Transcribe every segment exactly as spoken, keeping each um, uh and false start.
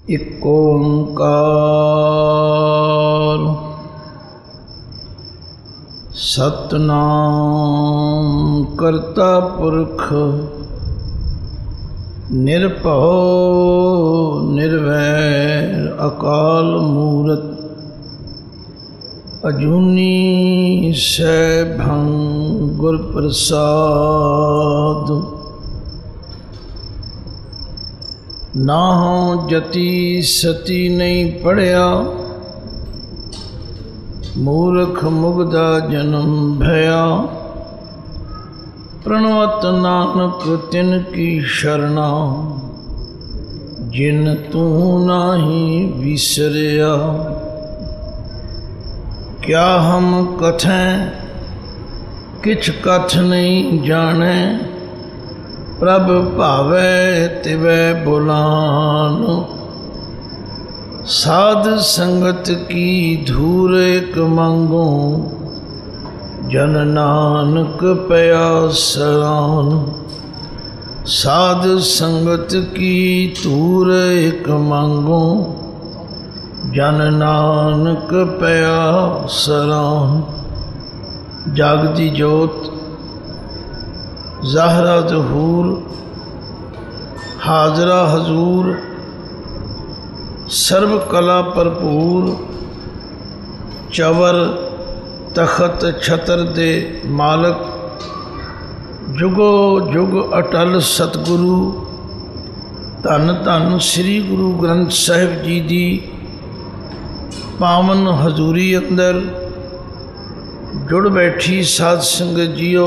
इक ओंकार सतनाम करता पुरख निरभव निर्वैर अकाल मूरत अजूनी सैभं गुर प्रसाद। नाहों जति सती नहीं पढ़िया मूर्ख मुग्धा जन्म भया। प्रणवत नानक तिन की शरणा जिन तू नाही विसरिया। क्या हम कथें किछ कथ नहीं जाने प्रभ भावै तिवै बुलान। साध संगत की धूर एक मंगो जन नानक पया सरान। साध संगत की धूर एक मंगो जन नानक पया सरान। जागदी जोत ज़ाहरा ज़हूर हाजरा हजूर सर्व कला भरपूर चवर तखत छतर दे मालक जुगो जुग अटल सतगुरु। धन धन श्री गुरु ग्रंथ साहिब जी दी पावन हजूरी अंदर जुड़ बैठी साध संगत जीओ।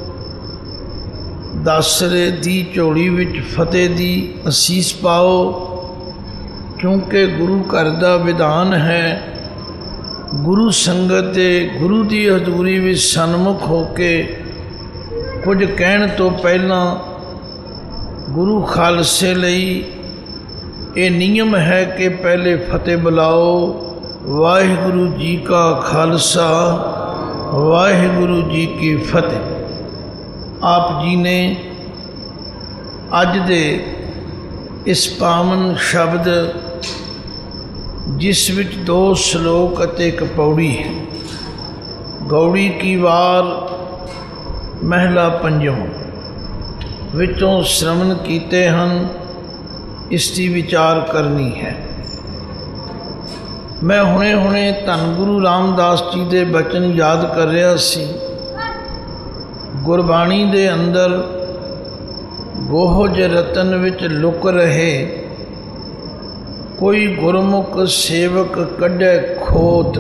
दासरे दी झोली विच फतेह दी असीस पाओ क्योंकि गुरु घर दा विधान है। गुरु संगत दे गुरु दी हजूरी विच सन्मुख होके कुछ कहण तो पहला गुरु खालसे लई ये नियम है कि पहले फतेह बुलाओ। वाहिगुरु जी का खालसा वाहिगुरु जी की फतेह। आप जी ने अज दे इस पावन शब्द जिस विच दो श्लोक अते एक पौड़ी है गौड़ी की वार महला पंजवां विचों श्रवण कीते हैं। इसकी विचार करनी है। मैं हुणे हुणे धन गुरु रामदास जी के बचन याद कर रहा सी। गुरबाणी दे अंदर गोहज रतन विच लुक रहे कोई गुरमुख सेवक कढ़े खोद।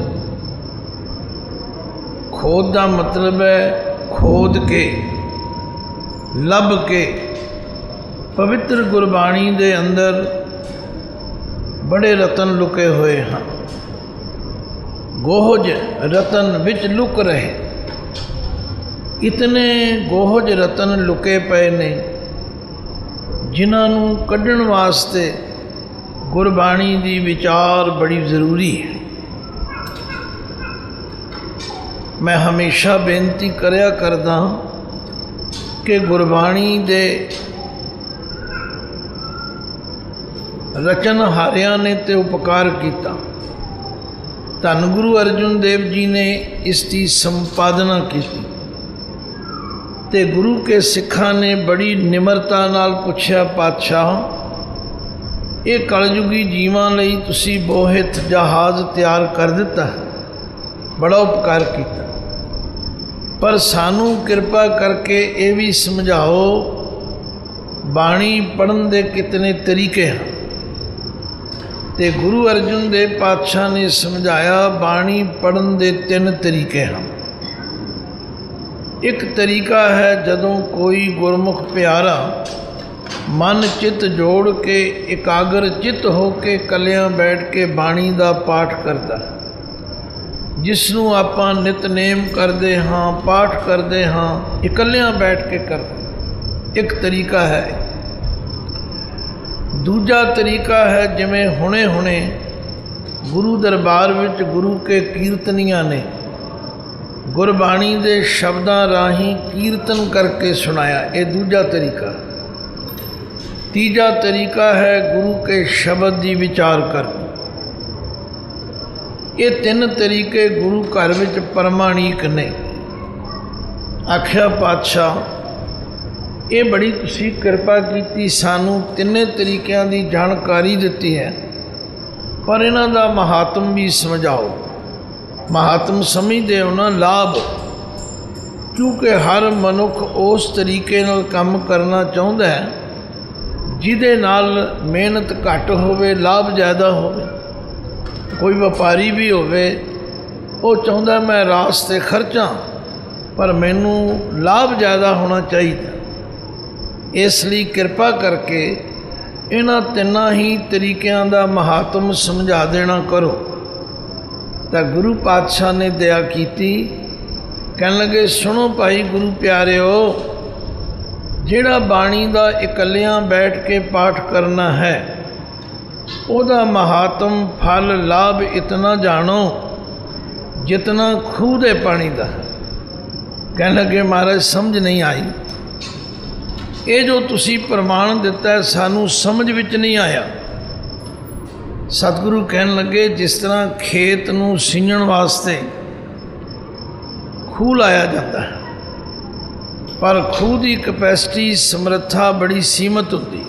खोद का मतलब है खोद के लभ के। पवित्र गुरबाणी दे अंदर बड़े रतन लुके हुए हैं। गोहज रतन विच लुक रहे। इतने गोहज रतन लुके पे ने जिन्हों कढ़न वास्ते गुरबाणी दी विचार बड़ी जरूरी है। मैं हमेशा बेनती करया करदा कि गुरबाणी दे रचनहारियां ने ते उपकार किया। धन गुरु अर्जुन देव जी ने इसकी संपादना की ते गुरु के सिखा ने बड़ी निमरता नाल पुछया पातशाह ये कलयुगी जीवां लई तुसी बोहित जहाज तैयार कर दिता है। बड़ा उपकार किया पर सानू कृपा करके ये भी समझाओ बाणी पढ़न दे कितने तरीके हैं। ते गुरु अर्जुन देव पातशाह ने समझाया बाणी पढ़न दे तीन तरीके हैं। एक तरीका है जदों कोई गुरमुख प्यारा मन चित जोड़ के एकाग्र चित होके कलियां बैठ के बाणी का पाठ करता है जिसनों आपां नितनेम करते हाँ पाठ करते हाँ इकलियां बैठ के करते। एक तरीका है। दूजा तरीका है जिमें हुणे हुणे गुरु दरबार विच गुरु के कीर्तनियां ने गुरबाणी दे शब्दां राही कीर्तन करके सुनाया। ये दूजा तरीका। तीजा तरीका है गुरु के शब्द की विचार करनी। ये तीन तरीके गुरु घर विच प्रमाणिक ने। आख्या पातशाह ये बड़ी तुसी कृपा की, सानू तिन्ने तरीकों की जानकारी दी है, पर इन्हां दा महात्म भी समझाओ। महात्म समझते हो ना लाभ, क्योंकि हर मनुख उस तरीके नाल काम करना चाहुंदा है जिहदे नाल मेहनत घट होवे, लाभ ज़्यादा होवे। कोई व्यापारी भी होवे, वो चाहुंदा मैं रास्ते खर्चा पर मैनू लाभ ज़्यादा होना चाहिए। इसलिए कृपा करके इन्हां तिन्नां ही तरीकों का महात्म समझा देना करो। तो गुरु पातशाह ने दया की, कहन लगे सुनो भाई गुरु प्यारिओ, जिहड़ा बाणी दा इकल्लियां बैठ के पाठ करना है उहदा महात्म फल लाभ इतना जानो जितना खूह दे पानी दा है। कहन लगे महाराज समझ नहीं आई, ये जो तुसी प्रमाण दिता है सानू समझ विच नहीं आया। सतगुरु कहन लगे जिस तरह खेत नूं सींचण वास्ते खूह लाया जाता है, पर खूह की कैपेसिटी समर्था बड़ी सीमित होती।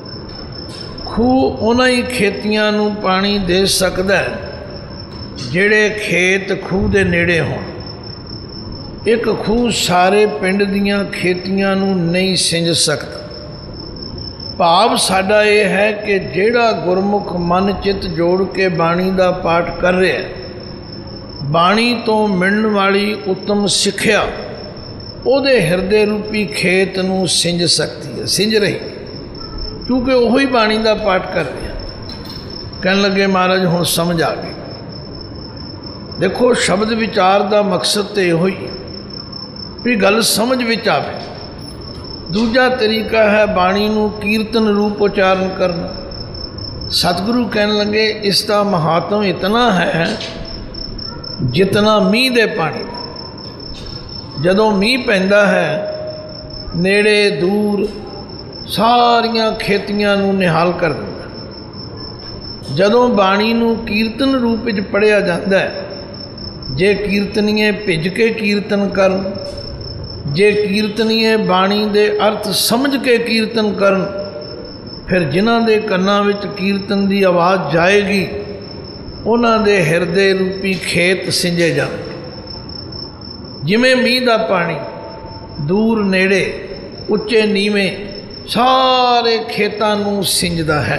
खूह उन्हां ही खेतियां नूं पानी दे सकदा है जिहड़े खेत खूह दे नेड़े होण। एक खूह सारे पिंड दीयां खेतियां नूं नहीं सिंज सकदा। भाव साडा ये है कि जिहड़ा गुरमुख मन चित जोड़ के बाणी का पाठ कर रहा है, बाणी तो मिलण वाली उत्तम सिक्ख्या ਉਹਦੇ ਹਿਰਦੇ रूपी खेत ਨੂੰ ਸਿੰਜ ਸਕਦੀ है, ਸਿੰਜ रही, क्योंकि ਉਹੀ ਬਾਣੀ ਦਾ ਪਾਠ कर ਰਿਹਾ। कहन लगे महाराज हुण समझ आ गई। देखो शब्द विचार का मकसद तो यो ही भी गल समझ विच आवे। दूजा तरीका है बाणी नूं कीर्तन रूप उच्चारण करना। सतगुरु कहन लगे इसका महात्म इतना है जितना मीह दे पानी। जदों मीह पैंदा है नेड़े दूर सारियां खेतियां नूं निहाल कर दिंदा। जदों बाणी नूं कीर्तन रूप विच पढ़िया जांदा है, जे कीर्तनीए भिज के कीर्तन करन, जे कीर्तनीए बाणी दे अर्थ समझ के कीर्तन करन, फिर जिन्हां दे कन्नां विच कीर्तन दी आवाज़ जाएगी उन्हां दे हिरदे रूपी खेत सिंजे जाणगे। जिमें मीह का पानी दूर नेड़े उच्चे नीवें सारे खेतां नूं सिंजदा है।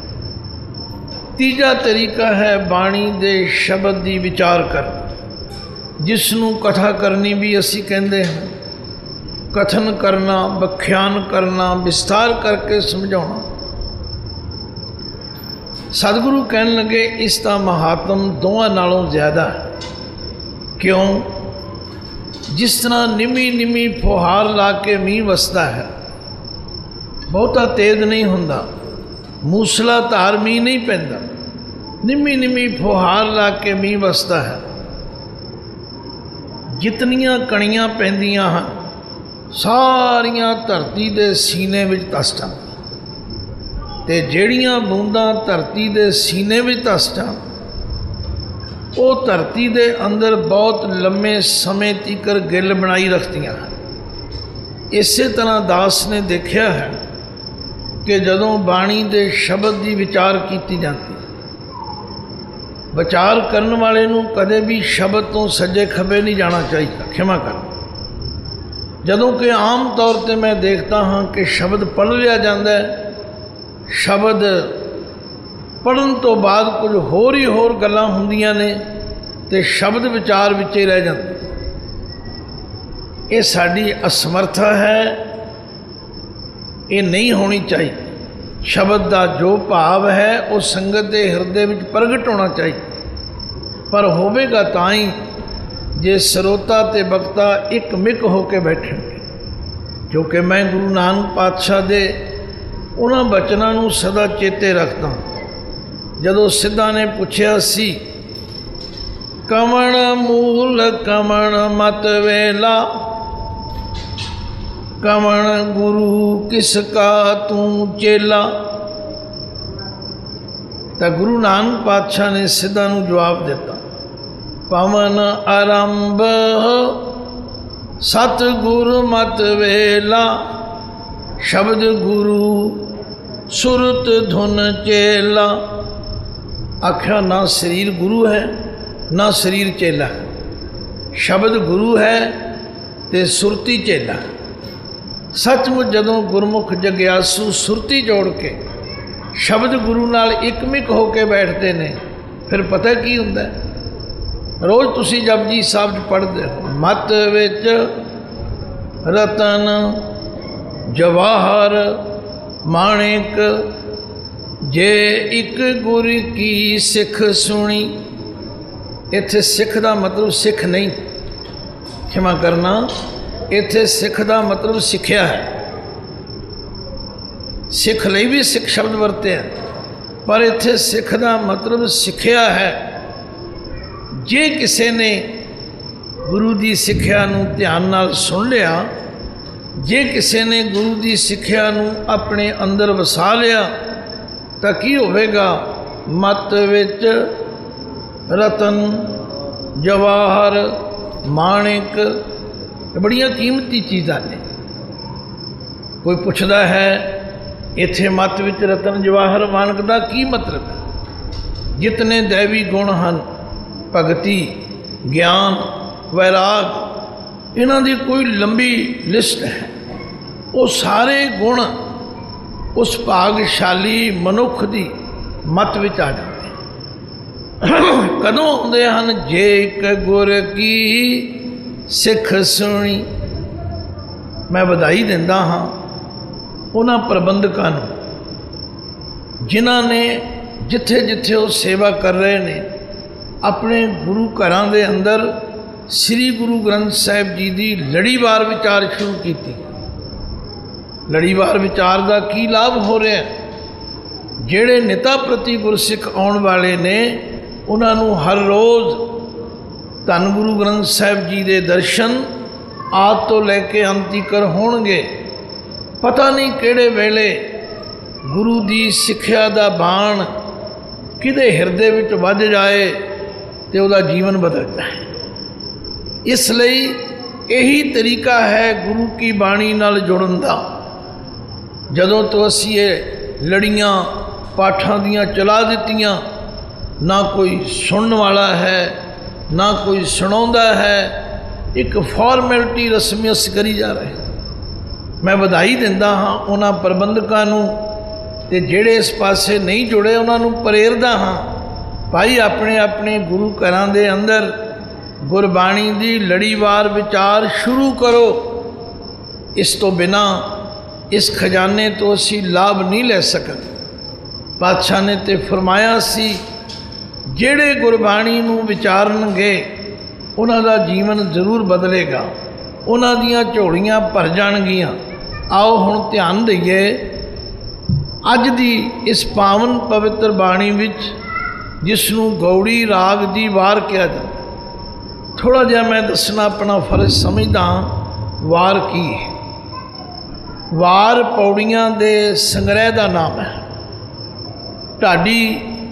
तीजा तरीका है बाणी दे शब्द की विचार करना, जिसनूं कथा करनी भी असी कहते हैं। कथन करना, व्याख्यान करना, विस्तार करके समझाना। सतगुरु कहन लगे इसका महात्म दोवां नालों ज़्यादा है। क्यों? जिस तरह निमी निमी फुहार ला के मीह वसदा है, बहुता तेज नहीं हुंदा, मूसलाधार मीह नहीं पैंदा, निमी निमी फुहार ला के मीह वसदा है। जितनियां कणियां पैंदियां हैं सारियां धरती दे सीने विच धस जांदियां, ते जिहड़ियां बूंदां धरती दे सीने विच धस जाण वो धरती दे अंदर बहुत लम्मे समय तीकर गिल बनाई रखदियां हैं। इसे तरह दास ने देखा है कि जदों बाणी दे शब्द की विचार की जाती, विचार करने वाले नूं कदे भी शब्द तो सज्जे खब्बे नहीं जाना चाहिए। क्षमा करना। जदों कि आम तौर पर मैं देखता हाँ कि शब्द पढ़ लिया जाता है, शब्द पढ़न तो बाद कुछ होर ही होर गल्लां हुंदियां ने ते शब्द विचार विचे रह जाते। ये साडी असमर्था है, ये नहीं होनी चाहिए। शब्द का जो भाव है वो संगत के हिरदे में प्रगट होना चाहिए, पर होवेगा तां ही जे ਸਰੋਤਾ ते वक्ता एक मिक होके बैठणगे। जो कि मैं गुरु नानक पातशाह दे उन्हां बचनां नूं सदा चेते रखदा। जदों सिद्धा ने पुछया सी कमण मूल कमण मत वेला, कवण गुरु किसका तू चेला। तो गुरु नानक पातशाह ने सिद्धा नूं जवाब दिता, पवन आरंभ सतगुर मत वेला, शब्द गुरु सुरत धुन चेला। आख्या ना शरीर गुरु है ना शरीर चेला, शब्द गुरु है ते सुरती चेला। सचमुच जदों गुरमुख जग्यासू सुरती जोड़ के शब्द गुरु नाल एकमिक होके बैठते ने, फिर पता की हुंदा है। रोज़ तुसी जपजी साहब पढ़ते हो, मत विच रतन जवाहर माणिक, जे एक गुर की सिख सुनी। इत्थे सिख का मतलब सिख नहीं, क्षमा करना, इत्थे सिख का मतलब सिक्ख्या है। सिख लई भी सिख शब्द वरते हैं, पर इत्थे सिख का मतलब सिक्ख्या है। जे किसी ने गुरु की सिक्ख्या नूं ध्यान नाल सुन लिया, जे किसी ने गुरु की सिक्ख्या नूं अपने अंदर वसा लिया, तो की होवेगा? मत विच रतन जवाहर माणिक, बड़िया कीमती चीज़ां ने। कोई पुछदा है इत्थे मत विच रतन जवाहर माणिक का की मतलब है? जितने दैवी गुण हैं, भगती ज्ञान वैराग, इन्हां दी कोई लंबी लिस्ट है। वो सारे गुण उस भागशाली मनुख की मत विच आ जाते हैं। कदों आउंदे हन? जे एक गुर की सिख सुनी। मैं बधाई दिंदा हाँ उन्हां प्रबंधकां नूं जिन्हां ने जिथे जिथे वो सेवा कर रहे ने, अपने गुरु घरां दे अंदर श्री गुरु ग्रंथ साहिब जी की लड़ीवार विचार शुरू की। लड़ीवार विचार का की लाभ हो रहा है? जेड़े निता प्रति गुरसिख आउण वाले ने, उन्होंने हर रोज़ धन गुरु ग्रंथ साहिब जी के दर्शन आद तो लैके अंत तक होणगे। पता नहीं किहड़े वेले गुरु की सिक्ख्या का बाण किदे हिरदे विच वज जाए तो वह जीवन बदल जाए। इसलिए यही तरीका है गुरु की बाणी नाल जुड़न का। जदों तो असी ये लड़ियाँ पाठां दियां चला दित्तियां, ना कोई सुनने वाला है ना कोई सुनाउंदा है, एक फॉर्मैलिटी रस्मियत करी जा रहे हैं। मैं बधाई दिंदा हाँ उन्हां प्रबंधकां नूं, ते जेड़े इस पासे नहीं जुड़े उन्हां नूं प्रेरदा हाँ, भाई अपने अपने गुरु घरां दे अंदर गुरबाणी दी लड़ीवार विचार शुरू करो। इस तो बिना इस खजाने तो असी लाभ नहीं ले सकते। पातशाह ने तो फरमाया सी, जेड़े गुरबाणी नूं विचारनगे उन्हां दा जीवन जरूर बदलेगा, उन्हां दियां झोलियां भर जाणगियां। आओ हुण ध्यान दईए अज दी इस पावन पवित्र बाणी विच, जिसनूं गौड़ी राग दी वार कहा जाता। थोड़ा जिहा मैं दसना अपना फर्ज समझदा। वार की है? वार पौड़ियां दे संग्रह का नाम है। ढाडी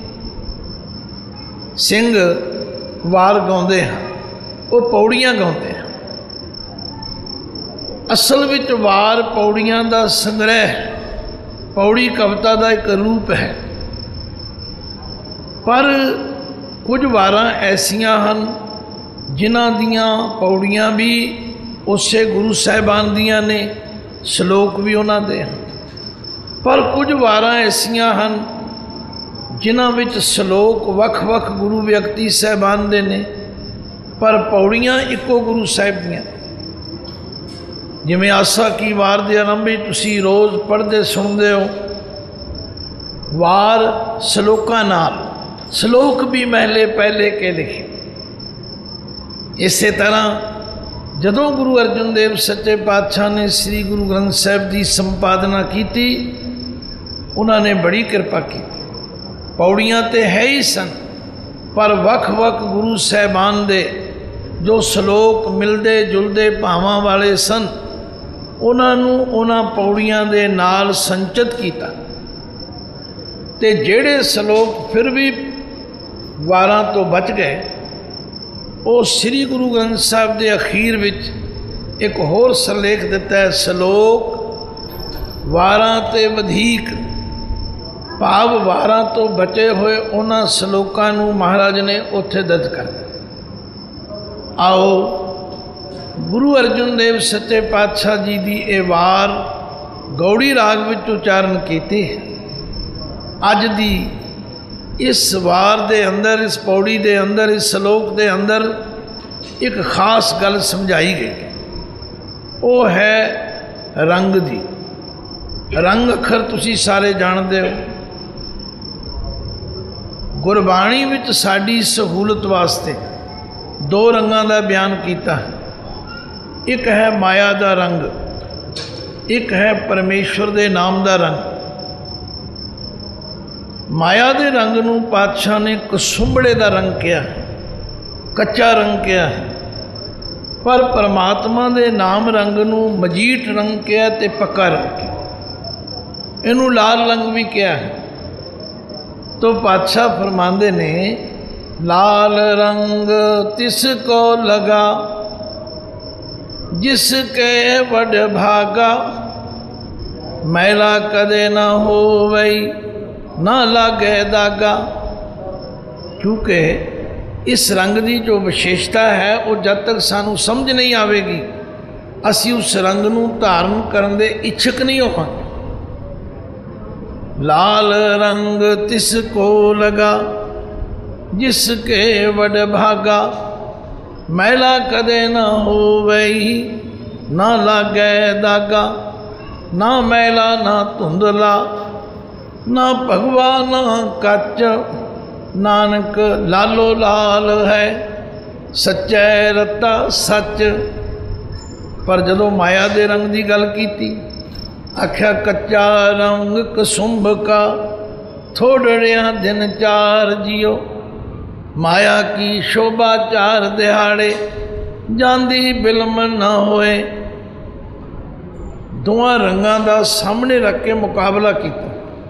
सिंह वार गाउंदे हैं, वो पौड़ियां गाउंदे हैं। असल विच वार पौड़ियां का संग्रह है, पौड़ी कविता का एक रूप है। पर कुछ वारां ऐसियां हन जिन्हां दियां पौड़ियां भी उसे गुरु साहिबान दियां ने, श्लोक भी उन्हां दे हैं। पर कुछ वारां ऐसियां हन जिन्हां विच श्लोक वख वख गुरु व्यक्ति साहिबान दे ने, पर पौड़ियां इको गुरु साहिब दियां। जिवें आसा की वार दे आरंभ तुसीं रोज़ पढ़ते सुनते हो, वार श्लोकां नाल, श्लोक भी महले पहले के लिखे। इस तरह जदों गुरु अर्जन देव सच्चे पातशाह ने श्री गुरु ग्रंथ साहिब की संपादना की, उन्होंने बड़ी कृपा की। पौड़ियां तो है ही सन, पर वख वख गुरु साहिबान दे जो श्लोक मिलते जुलते भावां वाले सन, ਉਹਨਾਂ ਨੂੰ ਉਹਨਾਂ ਪੌੜੀਆਂ ਦੇ ਨਾਲ ਸੰਚਿਤ ਕੀਤਾ। ਤੇ ਜਿਹੜੇ ਸ਼ਲੋਕ ਫਿਰ ਵੀ ਵਾਰਾਂ ਤੋਂ ਬਚ ਗਏ, ਉਹ ਸ੍ਰੀ ਗੁਰੂ ਗ੍ਰੰਥ ਸਾਹਿਬ ਦੇ ਅਖੀਰ ਵਿੱਚ ਇੱਕ ਹੋਰ ਸਿਰਲੇਖ ਦਿੱਤਾ ਹੈ, ਸ਼ਲੋਕ ਵਾਰਾਂ ਤੇ ਵਧੀਕ, ਭਾਵ ਵਾਰਾਂ ਤੋਂ ਬਚੇ ਹੋਏ ਉਹਨਾਂ ਸ਼ਲੋਕਾਂ ਨੂੰ ਮਹਾਰਾਜ ਨੇ ਉੱਥੇ ਦਰਜ ਕਰ ਦਿੱਤਾ। ਆਓ ਗੁਰੂ ਅਰਜਨ ਦੇਵ ਸੱਚੇ ਪਾਤਸ਼ਾਹ ਜੀ ਦੀ ਇਹ ਵਾਰ ਗੌੜੀ ਰਾਗ ਵਿੱਚ ਉਚਾਰਨ ਕੀਤੀ ਹੈ। ਅੱਜ ਦੀ ਇਸ ਵਾਰ ਦੇ ਅੰਦਰ, ਇਸ ਪੌੜੀ ਦੇ ਅੰਦਰ, ਇਸ ਸ਼ਲੋਕ ਦੇ ਅੰਦਰ ਇੱਕ ਖਾਸ ਗੱਲ ਸਮਝਾਈ ਗਈ, ਉਹ ਹੈ ਰੰਗ ਦੀ। ਰੰਗ ਅੱਖਰ ਤੁਸੀਂ ਸਾਰੇ ਜਾਣਦੇ ਹੋ। ਗੁਰਬਾਣੀ ਵਿੱਚ ਸਾਡੀ ਸਹੂਲਤ ਵਾਸਤੇ ਦੋ ਰੰਗਾਂ ਦਾ ਬਿਆਨ ਕੀਤਾ ਹੈ। ਇੱਕ ਹੈ ਮਾਇਆ ਦਾ ਰੰਗ, ਇੱਕ ਹੈ ਪਰਮੇਸ਼ਵਰ ਦੇ ਨਾਮ ਦਾ ਰੰਗ। ਮਾਇਆ ਦੇ ਰੰਗ ਨੂੰ ਪਾਤਸ਼ਾਹ ਨੇ ਕਸੁੰਭੜੇ ਦਾ ਰੰਗ ਕਿਹਾ, ਕੱਚਾ ਰੰਗ ਕਿਹਾ ਹੈ, ਪਰ ਪਰਮਾਤਮਾ ਦੇ ਨਾਮ ਰੰਗ ਨੂੰ ਮਜੀਠ ਰੰਗ ਕਿਹਾ ਤੇ ਪੱਕਾ ਰੰਗ ਕਿਹਾ। ਇਹਨੂੰ ਲਾਲ ਰੰਗ ਵੀ ਕਿਹਾ ਹੈ। ਤੋ ਪਾਤਸ਼ਾਹ ਫਰਮਾਉਂਦੇ ਨੇ, ਲਾਲ ਰੰਗ ਤਿਸ ਕੋ ਲਗਾ ਜਿਸ ਕੇ ਵਡ ਭਾਗਾ, ਮੈਲਾ ਕਦੇ ਨਾ ਹੋਵਈ ਨਾ ਲਾਗੇ ਦਾਗਾ। ਕਿਉਂਕਿ ਇਸ ਰੰਗ ਦੀ ਜੋ ਵਿਸ਼ੇਸ਼ਤਾ ਹੈ, ਉਹ ਜਦ ਤੱਕ ਸਾਨੂੰ ਸਮਝ ਨਹੀਂ ਆਵੇਗੀ, ਅਸੀਂ ਉਸ ਰੰਗ ਨੂੰ ਧਾਰਨ ਕਰਨ ਦੇ ਇੱਛੁਕ ਨਹੀਂ ਹੋਵਾਂਗੇ। ਲਾਲ ਰੰਗ ਤਿਸ ਕੋ ਲਗਾ ਜਿਸ ਕੇ ਵਡ ਭਾਗਾ, ਮੈਲਾ ਕਦੇ ਨਾ ਹੋਵਈ ਨਾ ਲਾਗੇ ਦਾਗਾ। ਨਾ ਮੈਲਾ ਨਾ ਧੁੰਦਲਾ, ਨਾ ਭਗਵਾ ਨਾ ਕੱਚ, ਨਾਨਕ ਲਾਲੋ ਲਾਲ ਹੈ ਸੱਚੈ ਰਤਾ ਸੱਚ। ਪਰ ਜਦੋਂ ਮਾਇਆ ਦੇ ਰੰਗ ਦੀ ਗੱਲ ਕੀਤੀ, ਆਖਿਆ ਕੱਚਾ ਰੰਗ ਕਸੁੰਭ ਕਾ, ਥੋੜੜਿਆਂ ਦਿਨ ਚਾਰ ਜਿਉ। ਮਾਇਆ ਕੀ ਸ਼ੋਭਾ ਚਾਰ ਦਿਹਾੜੇ, ਜਾਂਦੀ ਬਿਲਮ ਨਾ ਹੋਏ। ਦੋਵਾਂ ਰੰਗਾਂ ਦਾ ਸਾਹਮਣੇ ਰੱਖ ਕੇ ਮੁਕਾਬਲਾ ਕੀਤਾ।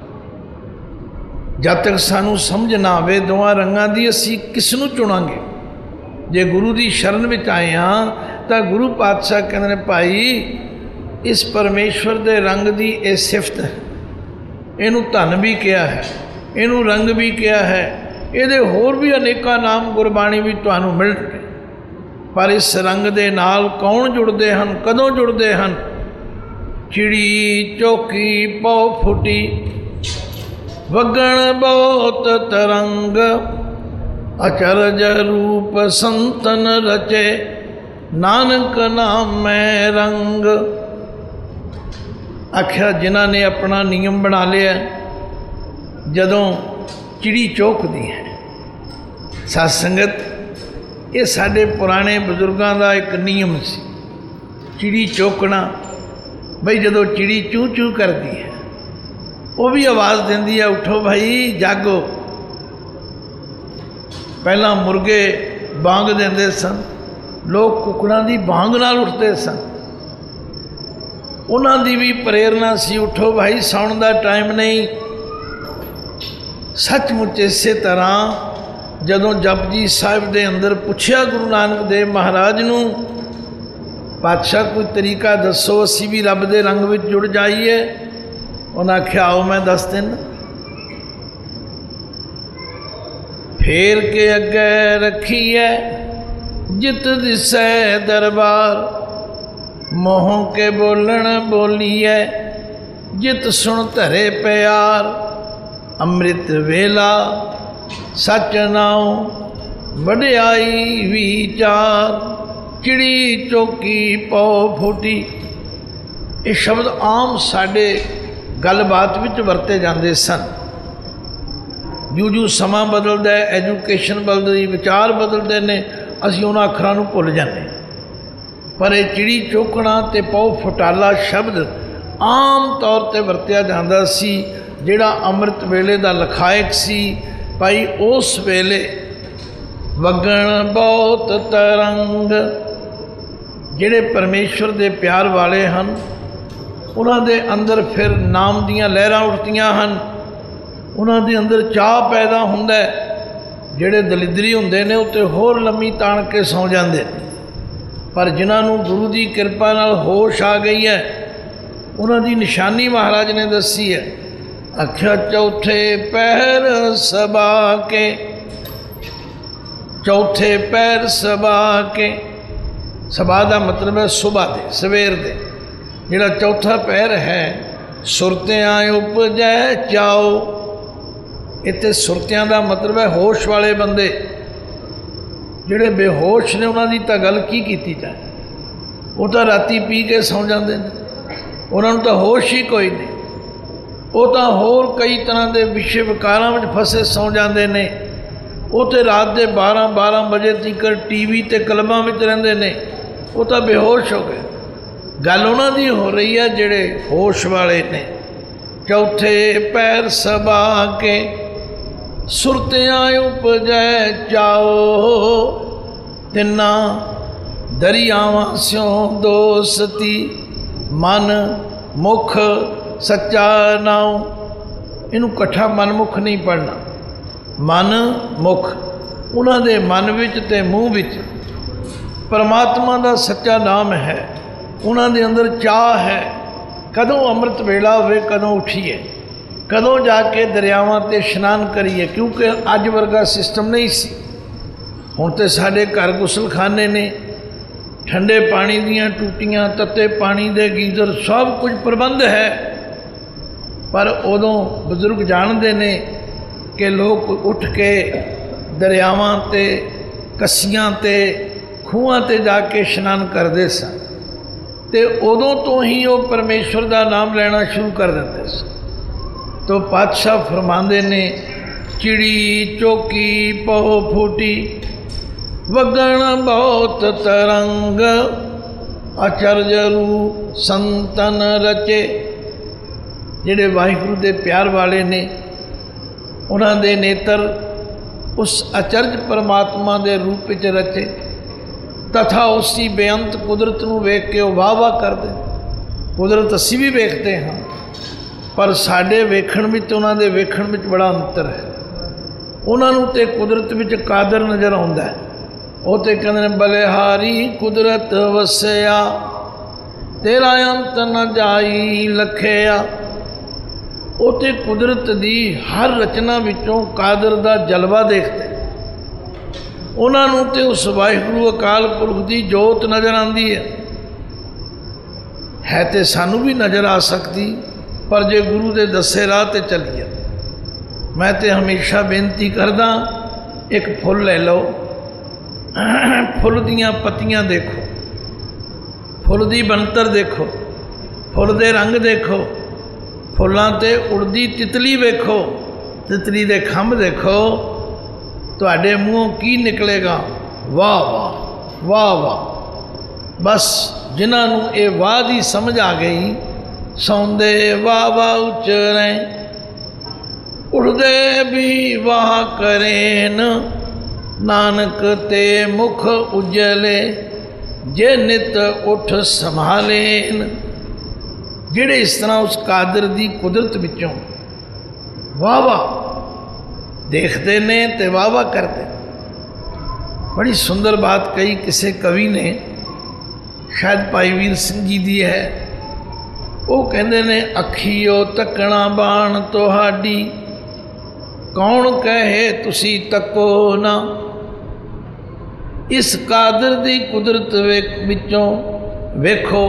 ਜਦ ਤੱਕ ਸਾਨੂੰ ਸਮਝ ਨਾ ਆਵੇ ਦੋਵਾਂ ਰੰਗਾਂ ਦੀ, ਅਸੀਂ ਕਿਸ ਨੂੰ ਚੁਣਾਂਗੇ? ਜੇ ਗੁਰੂ ਦੀ ਸ਼ਰਨ ਵਿੱਚ ਆਏ ਹਾਂ ਤਾਂ ਗੁਰੂ ਪਾਤਸ਼ਾਹ ਕਹਿੰਦੇ ਨੇ, ਭਾਈ ਇਸ ਪਰਮੇਸ਼ਵਰ ਦੇ ਰੰਗ ਦੀ ਇਹ ਸਿਫਤ ਹੈ। ਇਹਨੂੰ ਧਨ ਵੀ ਕਿਹਾ ਹੈ, ਇਹਨੂੰ ਰੰਗ ਵੀ ਕਿਹਾ ਹੈ। ਇਹਦੇ ਹੋਰ ਵੀ ਅਨੇਕਾਂ ਨਾਮ ਗੁਰਬਾਣੀ ਵਿੱਚ ਤੁਹਾਨੂੰ ਮਿਲਣਗੇ। ਪਰ ਇਸ ਰੰਗ ਦੇ ਨਾਲ ਕੌਣ ਜੁੜਦੇ ਹਨ, ਕਦੋਂ ਜੁੜਦੇ ਹਨ? ਚਿੜੀ ਚੌਕੀ ਪਉ ਫੁੱਟੀ, ਵਗਣ ਬਹੁਤ ਤਰੰਗ, ਅਚਰਜ ਰੂਪ ਸੰਤਨ ਰਚੇ, ਨਾਨਕ ਨਾਮੈ ਰੰਗ। ਆਖਿਆ ਜਿਨ੍ਹਾਂ ਨੇ ਆਪਣਾ ਨਿਯਮ ਬਣਾ ਲਿਆ, ਜਦੋਂ ਚਿੜੀ ਚੌਕਦੀ ਹੈ, ਸਾਧ ਸੰਗਤ, ਇਹ ਸਾਡੇ ਪੁਰਾਣੇ ਬਜ਼ੁਰਗਾਂ ਦਾ ਇੱਕ ਨਿਯਮ ਸੀ, ਚਿੜੀ ਚੌਕਣਾ। ਬਈ ਜਦੋਂ ਚਿੜੀ ਚੂੰ ਚੂੰ ਕਰਦੀ ਹੈ, ਉਹ ਵੀ ਆਵਾਜ਼ ਦਿੰਦੀ ਹੈ, ਉੱਠੋ ਭਾਈ ਜਾਗੋ। ਪਹਿਲਾਂ ਮੁਰਗੇ ਬਾਂਗ ਦਿੰਦੇ ਸਨ, ਲੋਕ ਕੁੱਕੜਾਂ ਦੀ ਬਾਂਗ ਨਾਲ ਉੱਠਦੇ ਸਨ। ਉਹਨਾਂ ਦੀ ਵੀ ਪ੍ਰੇਰਨਾ ਸੀ, ਉੱਠੋ ਭਾਈ ਸੌਣ ਦਾ ਟਾਈਮ ਨਹੀਂ। ਸੱਚਮੁੱਚ ਇਸੇ ਤਰ੍ਹਾਂ ਜਦੋਂ ਜਪਜੀ ਸਾਹਿਬ ਦੇ ਅੰਦਰ ਪੁੱਛਿਆ ਗੁਰੂ ਨਾਨਕ ਦੇਵ ਮਹਾਰਾਜ ਨੂੰ, ਪਾਤਸ਼ਾਹ ਕੋਈ ਤਰੀਕਾ ਦੱਸੋ ਅਸੀਂ ਵੀ ਰੱਬ ਦੇ ਰੰਗ ਵਿੱਚ ਜੁੜ ਜਾਈਏ। ਉਹਨਾਂ ਆਖਿਆ, ਆਓ ਮੈਂ ਦੱਸ ਦਿੰਦਾ। ਫੇਰ ਕੇ ਅੱਗੇ ਰੱਖੀਐ ਜਿਤ ਦਿਸੈ ਦਰਬਾਰ, ਮੋਹ ਕੇ ਬੋਲਣ ਬੋਲੀਐ ਜਿਤ ਸੁਣ ਧਰੇ ਪਿਆਰ। ਅੰਮ੍ਰਿਤ ਵੇਲਾ ਸੱਚ ਨਾਉ ਵਡਿਆਈ ਵਿਚਾਰ, ਚਿੜੀ ਚੌਕੀ ਪਉ ਫੁੱਟੀ। ਇਹ ਸ਼ਬਦ ਆਮ ਸਾਡੇ ਗੱਲਬਾਤ ਵਿੱਚ ਵਰਤੇ ਜਾਂਦੇ ਸਨ। ਜਿਉਂ ਜਿਉਂ ਸਮਾਂ ਬਦਲਦਾ ਹੈ, ਐਜੂਕੇਸ਼ਨ ਬਦਲਦੀ, ਵਿਚਾਰ ਬਦਲਦੇ ਨੇ, ਅਸੀਂ ਉਹਨਾਂ ਅੱਖਰਾਂ ਨੂੰ ਭੁੱਲ ਜਾਂਦੇ। ਪਰ ਇਹ ਚਿੜੀ ਚੌਕਣਾ ਅਤੇ ਪਉ ਫੁਟਾਲਾ ਸ਼ਬਦ ਆਮ ਤੌਰ 'ਤੇ ਵਰਤਿਆ ਜਾਂਦਾ ਸੀ। ਜਿਹੜਾ ਅੰਮ੍ਰਿਤ ਵੇਲੇ ਦਾ ਲਖਾਇਕ ਸੀ, ਭਾਈ ਉਸ ਵੇਲੇ ਵਗਣ ਬਹੁਤ ਤਰੰਗ, ਜਿਹੜੇ ਪਰਮੇਸ਼ਵਰ ਦੇ ਪਿਆਰ ਵਾਲੇ ਹਨ, ਉਹਨਾਂ ਦੇ ਅੰਦਰ ਫਿਰ ਨਾਮ ਦੀਆਂ ਲਹਿਰਾਂ ਉੱਠਦੀਆਂ ਹਨ। ਉਹਨਾਂ ਦੇ ਅੰਦਰ ਚਾਅ ਪੈਦਾ ਹੁੰਦਾ। ਜਿਹੜੇ ਦਲਿਦਰੀ ਹੁੰਦੇ ਨੇ ਉੱਤੇ ਹੋਰ ਲੰਮੀ ਤਾਣ ਕੇ ਸੌਂ ਜਾਂਦੇ ਨੇ, ਪਰ ਜਿਨ੍ਹਾਂ ਨੂੰ ਗੁਰੂ ਦੀ ਕਿਰਪਾ ਨਾਲ ਹੋਸ਼ ਆ ਗਈ ਹੈ ਉਹਨਾਂ ਦੀ ਨਿਸ਼ਾਨੀ ਮਹਾਰਾਜ ਨੇ ਦੱਸੀ ਹੈ। ਆਖਿਆ ਚੌਥੇ ਪਹਿਰ ਸਭਾ ਕੇ, ਚੌਥੇ ਪਹਿਰ ਸਭਾ ਕੇ, ਸਭਾ ਦਾ ਮਤਲਬ ਹੈ ਸੁਬਾਹ ਦੇ, ਸਵੇਰ ਦੇ। ਜਿਹੜਾ ਚੌਥਾ ਪਹਿਰ ਹੈ, ਸੁਰਤਿਆਂ ਉਪਜੈ ਚਾਓ। ਇੱਥੇ ਸੁਰਤਿਆਂ ਦਾ ਮਤਲਬ ਹੈ ਹੋਸ਼ ਵਾਲੇ ਬੰਦੇ। ਜਿਹੜੇ ਬੇਹੋਸ਼ ਨੇ ਉਹਨਾਂ ਦੀ ਤਾਂ ਗੱਲ ਕੀ ਕੀਤੀ ਜਾਏ, ਉਹ ਤਾਂ ਰਾਤੀ ਪੀ ਕੇ ਸੌਂ ਜਾਂਦੇ ਨੇ, ਉਹਨਾਂ ਨੂੰ ਤਾਂ ਹੋਸ਼ ਹੀ ਕੋਈ ਨਹੀਂ। ਉਹ ਤਾਂ ਹੋਰ ਕਈ ਤਰ੍ਹਾਂ ਦੇ ਵਿਸ਼ੇ ਵਿਕਾਰਾਂ ਵਿੱਚ ਫਸੇ ਸੌਂ ਜਾਂਦੇ ਨੇ। ਉਹ ਤਾਂ ਰਾਤ ਦੇ ਬਾਰਾਂ ਬਾਰਾਂ ਵਜੇ ਤੱਕ ਟੀ ਵੀ ਅਤੇ ਕਲਮਾਂ ਵਿੱਚ ਰਹਿੰਦੇ ਨੇ, ਉਹ ਤਾਂ ਬੇਹੋਸ਼ ਹੋ ਗਏ। ਗੱਲ ਉਹਨਾਂ ਦੀ ਹੋ ਰਹੀ ਹੈ ਜਿਹੜੇ ਹੋਸ਼ ਵਾਲੇ ਨੇ। ਚੌਥੇ ਪੈਰ ਸਭਾ ਕੇ ਸੁਰਤਿਆਂ ਉਪਜੈ ਚਾਓ। ਤਿੰਨਾਂ ਦਰਿਆਵਾਂ ਸਿਉ ਦੋਸਤੀ, ਮਨ ਮੁਖ ਸੱਚਾ ਨਾਉ। ਇਹਨੂੰ ਇਕੱਠਾ ਮਨਮੁਖ ਨਹੀਂ ਪੜ੍ਹਨਾ, ਮਨ ਮੁਖ। ਉਹਨਾਂ ਦੇ ਮਨ ਵਿੱਚ ਅਤੇ ਮੂੰਹ ਵਿੱਚ ਪਰਮਾਤਮਾ ਦਾ ਸੱਚਾ ਨਾਮ ਹੈ। ਉਹਨਾਂ ਦੇ ਅੰਦਰ ਚਾਹ ਹੈ, ਕਦੋਂ ਅੰਮ੍ਰਿਤ ਵੇਲਾ ਹੋਵੇ, ਕਦੋਂ ਉੱਠੀਏ, ਕਦੋਂ ਜਾ ਕੇ ਦਰਿਆਵਾਂ 'ਤੇ ਇਸ਼ਨਾਨ ਕਰੀਏ। ਕਿਉਂਕਿ ਅੱਜ ਵਰਗਾ ਸਿਸਟਮ ਨਹੀਂ ਸੀ। ਹੁਣ ਤਾਂ ਸਾਡੇ ਘਰ ਗੁਸਲਖਾਨੇ ਨੇ, ਠੰਡੇ ਪਾਣੀ ਦੀਆਂ ਟੂਟੀਆਂ, ਤੱਤੇ ਪਾਣੀ ਦੇ ਗੀਜ਼ਰ, ਸਭ ਕੁਝ ਪ੍ਰਬੰਧ ਹੈ। ਪਰ ਉਦੋਂ ਬਜ਼ੁਰਗ ਜਾਣਦੇ ਨੇ ਕਿ ਲੋਕ ਉੱਠ ਕੇ ਦਰਿਆਵਾਂ 'ਤੇ, ਕੱਸੀਆਂ 'ਤੇ, ਖੂਹਾਂ 'ਤੇ ਜਾ ਕੇ ਇਸ਼ਨਾਨ ਕਰਦੇ ਸਨ। ਅਤੇ ਉਦੋਂ ਤੋਂ ਹੀ ਉਹ ਪਰਮੇਸ਼ਵਰ ਦਾ ਨਾਮ ਲੈਣਾ ਸ਼ੁਰੂ ਕਰ ਦਿੰਦੇ ਸਨ। ਤੋ ਪਾਤਸ਼ਾਹ ਫਰਮਾਉਂਦੇ ਨੇ, ਚਿੜੀ ਚੌਕੀ ਪਹੁ ਫੂਟੀ, ਵਗਣ ਬਹੁਤ ਤਰੰਗ, ਅਚਰਜ ਰੂ ਸੰਤਨ ਰਚੇ। ਜਿਹੜੇ ਵਾਹਿਗੁਰੂ ਦੇ ਪਿਆਰ ਵਾਲੇ ਨੇ, ਉਹਨਾਂ ਦੇ ਨੇਤਰ ਉਸ ਅਚਰਜ ਪਰਮਾਤਮਾ ਦੇ ਰੂਪ ਵਿੱਚ ਰਚੇ। ਤਥਾ ਉਸੀ ਬੇਅੰਤ ਕੁਦਰਤ ਨੂੰ ਵੇਖ ਕੇ ਉਹ ਵਾਹ ਵਾਹ ਕਰਦੇ। ਕੁਦਰਤ ਅਸੀਂ ਵੀ ਵੇਖਦੇ ਹਾਂ, ਪਰ ਸਾਡੇ ਵੇਖਣ ਵਿੱਚ ਉਹਨਾਂ ਦੇ ਵੇਖਣ ਵਿੱਚ ਬੜਾ ਅੰਤਰ ਹੈ। ਉਹਨਾਂ ਨੂੰ ਤੇ ਕੁਦਰਤ ਵਿੱਚ ਕਾਦਰ ਨਜ਼ਰ ਆਉਂਦਾ ਹੈ। ਉਹ ਤੇ ਕਹਿੰਦੇ ਨੇ, ਬਲਿਹਾਰੀ ਕੁਦਰਤ ਵਸਿਆ, ਤੇਰਾ ਅੰਤ ਨ ਜਾਈ ਲਖਿਆ। ਉਹ ਤੇ ਕੁਦਰਤ ਦੀ ਹਰ ਰਚਨਾ ਵਿੱਚੋਂ ਕਾਦਰ ਦਾ ਜਲਵਾ ਦੇਖਦੇ। ਉਹਨਾਂ ਨੂੰ ਤੇ ਉਸ ਵਾਹਿਗੁਰੂ ਅਕਾਲ ਪੁਰਖ ਦੀ ਜੋਤ ਨਜ਼ਰ ਆਉਂਦੀ ਹੈ। ਹੈ ਤੇ ਸਾਨੂੰ ਵੀ ਨਜ਼ਰ ਆ ਸਕਦੀ, ਪਰ ਜੇ ਗੁਰੂ ਦੇ ਦੱਸੇ ਰਾਹ 'ਤੇ ਚੱਲੀਏ। ਮੈਂ ਤੇ ਹਮੇਸ਼ਾ ਬੇਨਤੀ ਕਰਦਾ, ਇੱਕ ਫੁੱਲ ਲੈ ਲਓ, ਫੁੱਲ ਦੀਆਂ ਪੱਤੀਆਂ ਦੇਖੋ, ਫੁੱਲ ਦੀ ਬਣਤਰ ਦੇਖੋ, ਫੁੱਲ ਦੇ ਰੰਗ ਦੇਖੋ, ਫੁੱਲਾਂ 'ਤੇ ਉੜਦੀ ਤਿਤਲੀ ਵੇਖੋ, ਤਿਤਲੀ ਦੇ ਖੰਭ ਦੇਖੋ, ਤੁਹਾਡੇ ਮੂੰਹੋਂ ਕੀ ਨਿਕਲੇਗਾ? ਵਾਹ ਵਾਹ ਵਾਹ ਵਾਹ। ਬਸ ਜਿਨ੍ਹਾਂ ਨੂੰ ਇਹ ਵਾਹ ਦੀ ਸਮਝ ਆ ਗਈ, ਸੌਂਦੇ ਵਾਹ ਵਾਹ ਉਚਰੈ, ਉੜਦੇ ਵੀ ਵਾਹ ਕਰੇਨ, ਨਾਨਕ ਤੇ ਮੁਖ ਉਜਲੇ, ਜੇ ਨਿਤ ਉੱਠ ਸੰਭਾਲੇਨ। ਜਿਹੜੇ ਇਸ ਤਰ੍ਹਾਂ ਉਸ ਕਾਦਰ ਦੀ ਕੁਦਰਤ ਵਿੱਚੋਂ ਵਾਹ ਵਾਹ ਦੇਖਦੇ ਨੇ ਤੇ ਵਾਹ ਵਾਹ ਕਰਦੇ। ਬੜੀ ਸੁੰਦਰ ਬਾਤ ਕਹੀ ਕਿਸੇ ਕਵੀ ਨੇ, ਸ਼ਾਇਦ ਭਾਈ ਵੀਰ ਸਿੰਘ ਜੀ ਦੀ ਹੈ। ਉਹ ਕਹਿੰਦੇ ਨੇ, ਅੱਖੀਓ ਤੱਕਣਾ ਬਾਣ ਤੁਹਾਡੀ, ਕੌਣ ਕਹੇ ਤੁਸੀਂ ਤੱਕੋ ਨਾ। ਇਸ ਕਾਦਰ ਦੀ ਕੁਦਰਤ ਵਿੱਚੋਂ ਵੇਖੋ,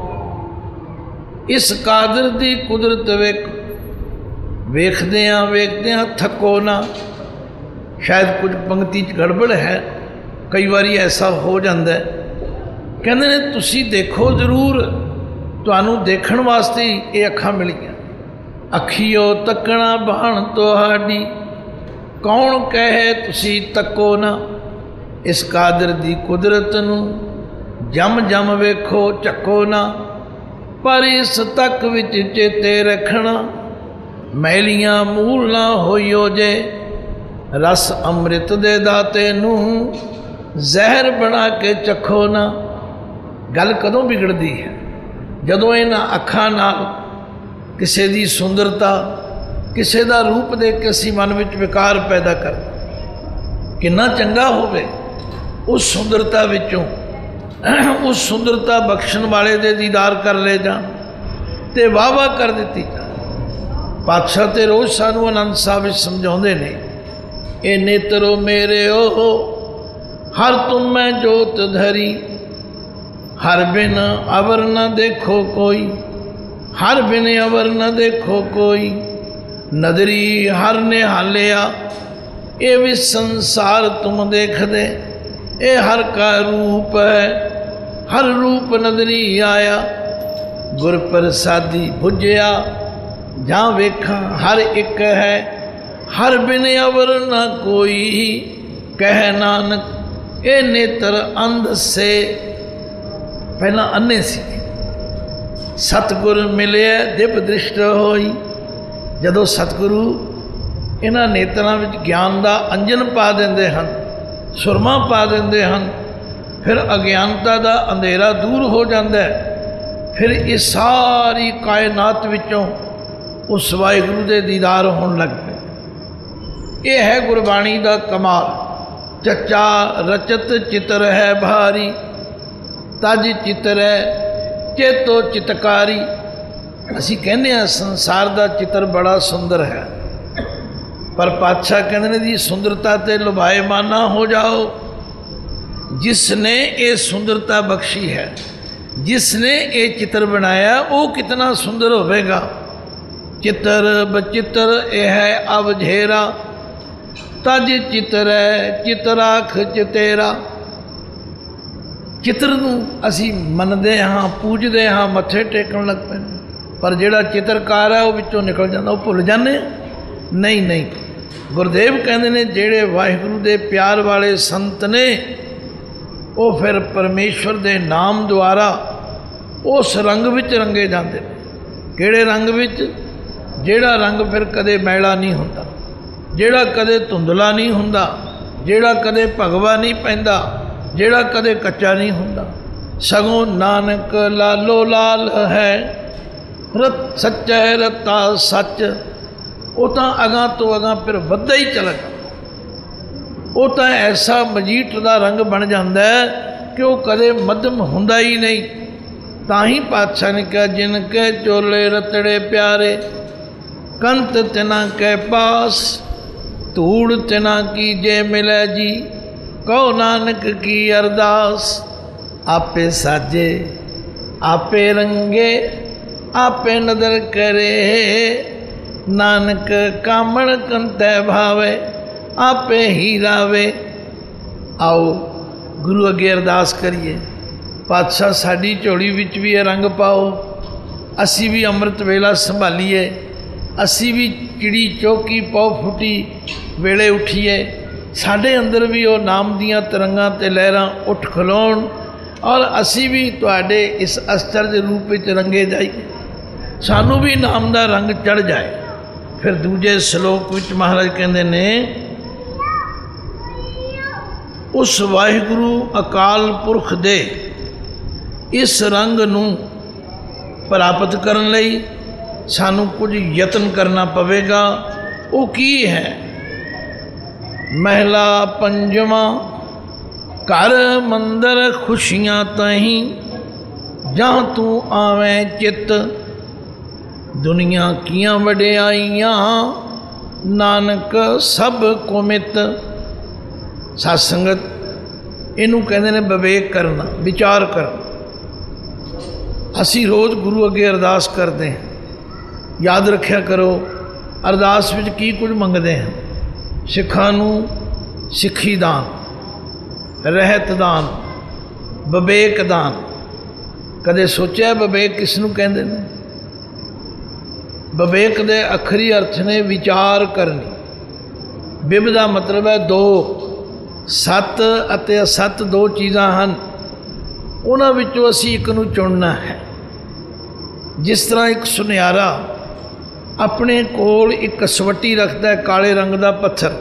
ਇਸ ਕਾਦਰ ਦੀ ਕੁਦਰਤ ਵੇਖ ਵੇਖਦਿਆਂ ਵੇਖਦਿਆਂ ਥੱਕੋ ਨਾ। ਸ਼ਾਇਦ ਕੁਝ ਪੰਕਤੀ 'ਚ ਗੜਬੜ ਹੈ, ਕਈ ਵਾਰੀ ਐਸਾ ਹੋ ਜਾਂਦਾ। ਕਹਿੰਦੇ ਨੇ ਤੁਸੀਂ ਦੇਖੋ ਜ਼ਰੂਰ, ਤੁਹਾਨੂੰ ਦੇਖਣ ਵਾਸਤੇ ਹੀ ਇਹ ਅੱਖਾਂ ਮਿਲੀਆਂ। ਅੱਖੀਓ ਤੱਕਣਾ ਬਾਣ ਤੁਹਾਡੀ, ਕੌਣ ਕਹੇ ਤੁਸੀਂ ਤੱਕੋ ਨਾ। ਇਸ ਕਾਦਰ ਦੀ ਕੁਦਰਤ ਨੂੰ ਜਮ ਜਮ ਵੇਖੋ, ਝੱਕੋ ਨਾ। ਪਰ ਇਸ ਤੱਕ ਵਿੱਚ ਚੇਤੇ ਰੱਖਣਾ, ਮੈਲੀਆਂ ਮੂਲ ਨਾ ਹੋਈਓ ਜੇ। ਰਸ ਅੰਮ੍ਰਿਤ ਦੇ ਦਾਤੇ ਨੂੰ ਜ਼ਹਿਰ ਬਣਾ ਕੇ ਚੱਖੋ ਨਾ। ਗੱਲ ਕਦੋਂ ਵਿਗੜਦੀ ਹੈ? जदों इन्हां अखां नाल किसी की सुंदरता किसी का रूप देख के असीं मन विच विकार पैदा कर, कितना चंगा होवे उस सुंदरता विचों उस सुंदरता बख्शण वाले दे दीदार कर ले जान ते वाह वाह कर दी जाए। पातशाह ते रोज़ सानू आनंद साहब समझाते ने, ए नेत्रो मेरे ओ हर तुम मैं जोत धरी, हर बिन अवर न देखो कोई, हर बिन अवर न देखो कोई, नदरी हर ने हालिया ये भी संसार तुम देख दे, ये हर का रूप है हर रूप नदरी आया, गुर प्रसादी भुजया जहाँ वेखा हर एक है, हर बिन अवर न कोई, कह नानक ये नेत्र अंध से। पहला अन्ने सी, सतगुर मिले दिव्य दृष्ट होई, जदों सतगुरु इन्हां नेत्रां विच ज्ञान का अंजन पा देंदे हन, सुरमा पा देंदे हन, फिर अज्ञानता का अंधेरा दूर हो जाता है। फिर इस सारी कायनात विचों उस वाहिगुरू दे दीदार होने लग पे। यह है गुरबाणी का कमाल। चचा रचत चित्र है भारी, तज चित्र है चेतो चितकारी। असी कहने संसार का चित्र बड़ा सुंदर है, पर पातशाह कहते हैं जी सुंदरता ते लुभाएमाना हो जाओ। जिसने ये सुंदरता बख्शी है, जिसने ये चित्र बनाया वो कितना सुंदर होवेगा। चित्र बचित्र ये है अवझेरा, तज चित्र है चितराख चितेरा। चित्र नूं असी मनदे हाँ, पूजदे हाँ, मत्थे टेकण लग पैंदे, पर जिहड़ा चित्रकार है वो विचों निकल जाता, वो भुल जाने। नहीं नहीं, गुरदेव कहते हैं जेड़े वाहिगुरू दे प्यार वाले संत ने वो फिर परमेश्वर दे नाम द्वारा उस रंग विच रंगे जाते। किहड़े रंग विच? जेड़ा रंग फिर कदे मैला नहीं होंदा, जेड़ा कदे धुंधला नहीं होंदा, जेड़ा कदे भगवा नहीं पैंदा, जेड़ा कदे कच्चा नहीं होंदा। सगों नानक लालो लाल है, रत सच्चा है रता सच। वो तो अगां तो अगां फिर वधदा ही चला जाता। वो तो ऐसा मजीठ का रंग बन जाता है कि वो कदे मध्यम होंदा ही नहीं। ताही पातशाह ने कहा जिनके चोले रतड़े प्यारे, कंत तिना के पास, धूड़ तिना की जे मिले जी, कहो नानक की अरदास। आपे साजे आपे रंगे आपे नदर करे, नानक कामण कंतै भावे, आपे ही रावे। आओ गुरु अगे अरदास करिए, पातशाह साड़ी झोली विच भी रंग पाओ, असी भी अमृत वेला संभालीए, असी भी चिड़ी चौकी पौ फुटी वेले उठीए। साढ़े अंदर भी वो नाम दियाँ तरंगां ते लहरां उठ खलोण, और असी भी तुहाडे इस आश्चर्य रूप विच रंगे जाइए, सानू भी नाम का रंग चढ़ जाए। फिर दूजे श्लोक विच महाराज कहते ने, उस वाहिगुरू अकाल पुरख दे इस रंग नूं प्राप्त करन लई सानू कुछ यतन करना पवेगा। वो की है? महला पंजवा, घर मंदिर खुशियाँ तहीं, जहाँ तू आवें चित, दुनिया कियां वडियाइयां, नानक सब कुमित। सत्संगत इनू कहते हैं विवेक करना, विचार करना। असी रोज़ गुरु अगे अरदास करते हैं, याद रखा करो अरदास विच की कुछ मंगते हैं। सिखां नूं सिक्खी दान, रहत दान, विवेक दान। कदे सोचा विवेक किस नूं कहंदे ने? विवेक दे अखरी अर्थ ने विचार करनी। विव का मतलब है दो, सत अते असत दो चीज़ां हन, उन्हां विचों असीं एक नूं चुनना है। जिस तरह एक सुनियारा अपने कोल एक कसवटी रखता है, काले रंग का पत्थर,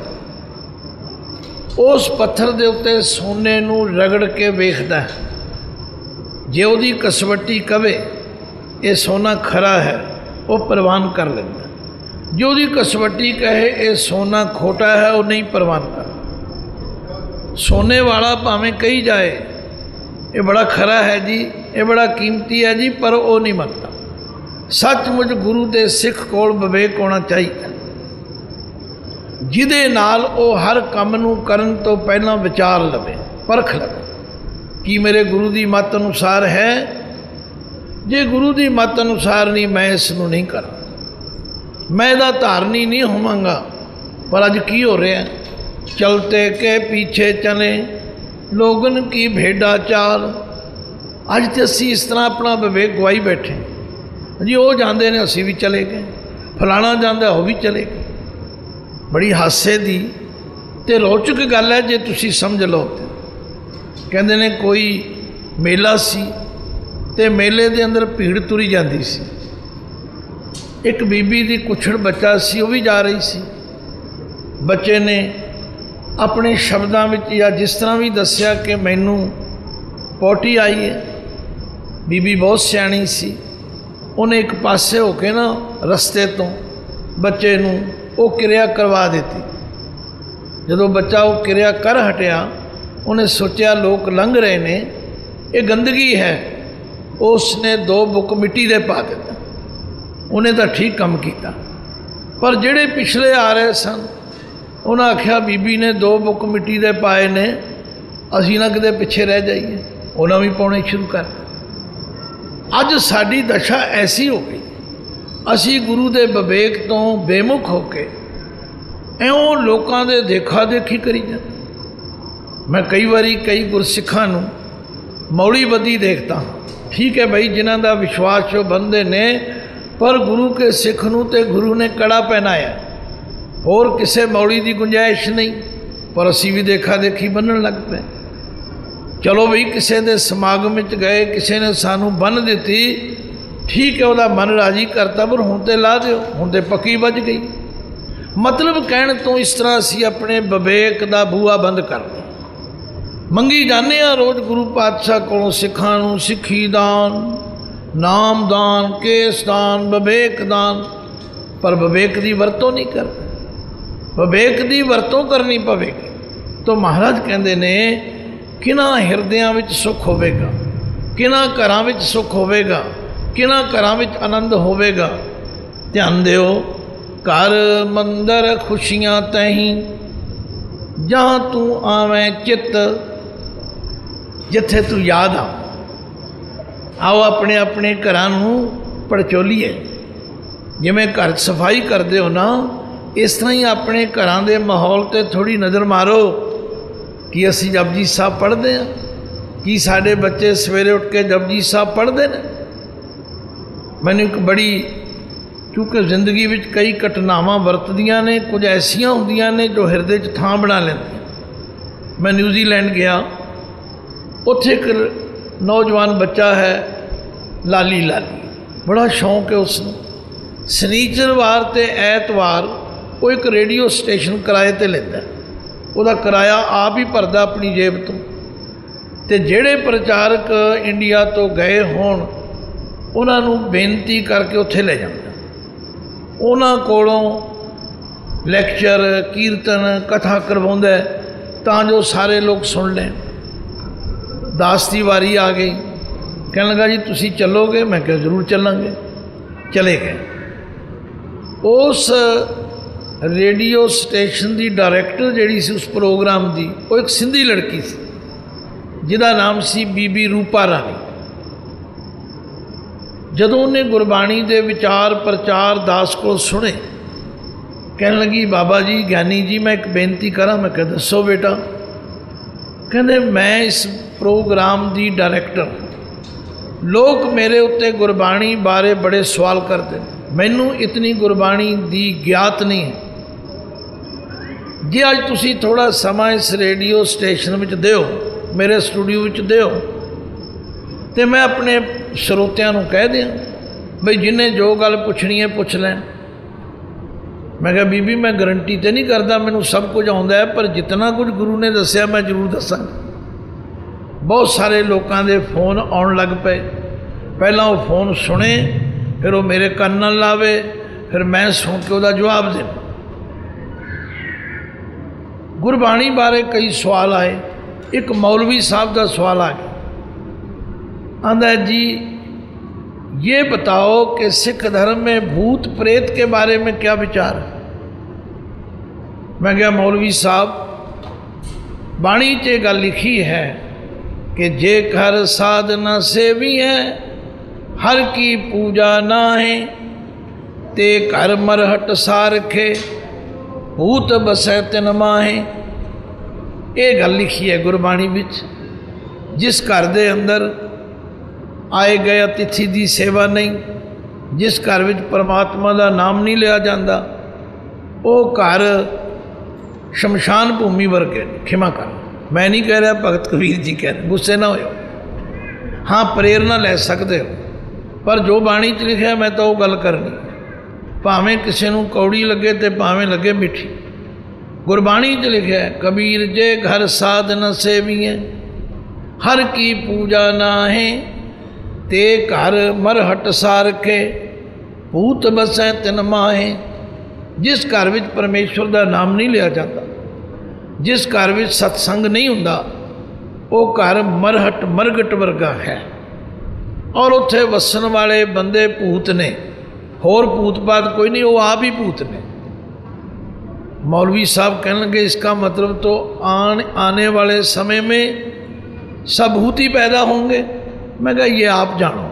उस पत्थर के उत्ते सोने नूं रगड़ के वेखदा है। जे उहदी कसवटी कवे ये सोना खरा है वो प्रवान कर लेंदा, जो दी कसवटी कहे ये सोना खोटा है वो नहीं प्रवान कर। सोने वाला भावें कही जाए ये बड़ा खरा है जी, ये बड़ा कीमती है जी, पर वो नहीं मनता। सचमुच गुरु के सिख कोल विवेक होना चाहिए, जिहदे नाल वो हर काम नूं करन तो पहला विचार लवे, परख लवे कि मेरे गुरु की मत अनुसार है, जे गुरु की मत अनुसार नहीं मैं इसनूं नहीं करा, मैं इहदा धारनी नहीं होवांगा। पर अज की हो रहा है, चलते के पीछे चले लोगन की भेड़ा चाल। अज तो असी इस तरह अपना विवेक गवाई बैठे जी, वो जाते हैं असी भी चले गए, फलाना जाता वो भी चले गए। बड़ी हासे की ते रोचक गल है जे तुसी समझ लो। कहते ने कोई मेला सी ते मेले दे अंदर भीड़ तुरी जाती सी, एक बीबी दी कुछड़ बच्चा सी, वो भी जा रही सी। बच्चे ने अपने शब्दों में या जिस तरह भी दसिया कि मैनू पोटी आई है। बीबी बहुत सियाणी सी, उन्हें एक पासे होके ना रस्ते तो बच्चे नू वो क्रिया करवा दी। जदों बच्चा वो क्रिया कर हटिया, उन्हें सोचा लोग लंघ रहे ने, ये गंदगी है, उसने दो बुक मिट्टी दे पा दिता। उन्हें तो ठीक काम किया, पर जेड़े पिछले आ रहे सन उन्हें आख्या बीबी ने दो बुक मिट्टी दे पाए ने, असी ना किते पिछे रह जाइए, उन्हें भी पाने शुरू कर। अज साडी दशा ऐसी हो गई, असी गुरु दे विवेक तो बेमुख होके इउं लोकां दे देखा देखी करी जाते। मैं कई बारी कई गुरसिखां नूं मौड़ी बदी देखता, ठीक है भाई जिन्हां दा विश्वास जो बंदे ने, पर गुरु के सिख नूं ते गुरु ने कड़ा पहनाया, होर किसे मौड़ी की गुंजाइश नहीं। पर असी भी देखा देखी बनन लग पे। चलो बई किसी के समागम में गए, किसी ने सानू बन दी, ठीक है वह मन राजी करता, पर हुण ते ला दिओ, हुण ते पक्की बज गई। मतलब कहण तो इस तरह असी अपने विवेक का बूआ बंद कर मंगी जाने आ रोज़ गुरु पातशाह को सिखां नूं सिखी दान, नाम दान, केस दान, विवेक दान, पर विवेक की वरतों नहीं करते। विवेक की वरतों करनी पवेगी तो महाराज कहते ने किना हिरदियां विच सुख होवेगा, किना घरां विच सुख होवेगा, किना घरां विच आनंद होवेगा। ध्यान दिओ, घर मंदिर खुशियां तही, जहाँ तू आवें चित, जिथे तू याद आ। आओ अपने अपने घरां नूं पड़चोलीए, जिवें घर सफाई करदे हो ना, इस तरह ही अपने घरां दे माहौल ते थोड़ी नज़र मारो कि असी जपजी साहब पढ़ते हैं, कि साडे बच्चे सवेरे उठ के जपजी साहब पढ़ते हैं। मैनूं एक बड़ी, क्योंकि जिंदगी में कई घटनावां वरतदियां ने, कुछ ऐसियां हुंदियां ने जो हिरदे च थां बना लैंदियां। मैं न्यूजीलैंड गया, उत्थे एक नौजवान बच्चा है लाली लाली, बड़ा शौक है उसनूं। शनीचरवार ते ऐतवार वो एक रेडियो स्टेशन किराए ते लैंदा, उहदा किराया आप ही भरदा अपनी जेब तो। ते जेड़े प्रचारक इंडिया तो गए होण उन्हां नूं बेनती करके उत्थे ले जांदा, उन्हां कोलों लैक्चर कीर्तन कथा करवाउंदा तां जो सारे लोग सुन लें। दास दी वारी आ गई, कहण लगा जी तुसी चलोगे? मैं कहा जरूर चलांगे। चले गए। उस रेडियो स्टेशन की डायरैक्टर जिहड़ी सी उस प्रोग्राम की, वो एक सिंधी लड़की सी जिहदा नाम सी बीबी रूपा रानी। जदों उन्हें गुरबाणी के विचार प्रचार दास को सुने, कहने लगी बाबा जी ज्ञानी जी मैं एक बेनती करा। मैं कहा दसो बेटा। कहते मैं इस प्रोग्राम की डायरैक्टर, लोग मेरे उत्ते गुरबाणी बारे बड़े सवाल करते हैं, मैनू इतनी गुरबाणी दी ज्ञात नहीं है। जे अज तुसी थोड़ा समा इस रेडियो स्टेशन में दिओ, मेरे स्टूडियो में दिओ, तो मैं अपने श्रोतियां नूं कह दियां बई जिन्हें जो गल पुछनी है पुछ लैं। मैं कहा बीबी मैं गारंटी तो नहीं करता मैनू सब कुछ आउंदा है, पर जितना कुछ गुरु ने दसिया मैं जरूर दसांगा। बहुत सारे लोगों के फोन आउण लग पे, पहला वो फोन सुने, फिर वो मेरे कान नाल लावे, फिर मैं सुन के उसका जवाब दे। गुरबाणी बारे कई सवाल आए। एक मौलवी साहब का सवाल आ गया, आंदा जी ये बताओ कि सिख धर्म में भूत प्रेत के बारे में क्या विचार है। मैं क्या मौलवी साहब, बाणी च गल लिखी है कि जे घर साधना सेवी है, हर की पूजा ना है, ते घर मरहट सारखे, भूत बसै तिन माहे। ये गल लिखी है गुरबाणी विच। जिस घर दे अंदर आए गए अतिथि की सेवा नहीं, जिस घर विच परमात्मा का नाम नहीं लिया जाता, वो घर शमशान भूमि वर्गे। खिमा कर, मैं नहीं कह रहा, भगत कबीर जी कह रहे, गुस्से ना हो। हाँ प्रेरणा ले सकते हो, पर जो बाणी च लिखा मैं तो वो गल करनी, भावें किसी को कौड़ी लगे तो भावें लगे मिठी। गुरबाणी च लिखा है कबीर जे घर साध न सेविए, हर की पूजा ना है, ते घर मरहट सारखे, भूत बसै तिन माहे। जिस घर विच परमेश्वर का नाम नहीं लिया जाता, जिस घर विच सत्संग नहीं हुंदा, वो घर मरहट मरगट वर्गा है। और उत्थे वसन वाले बंदे भूत ने, होर भूतपात कोई नहीं, वो आप ही भूत ने। मौलवी साहब कहने लगे इसका मतलब तो आन आने वाले समय में सब भूत ही पैदा होंगे। मैं कहा ये आप जानो,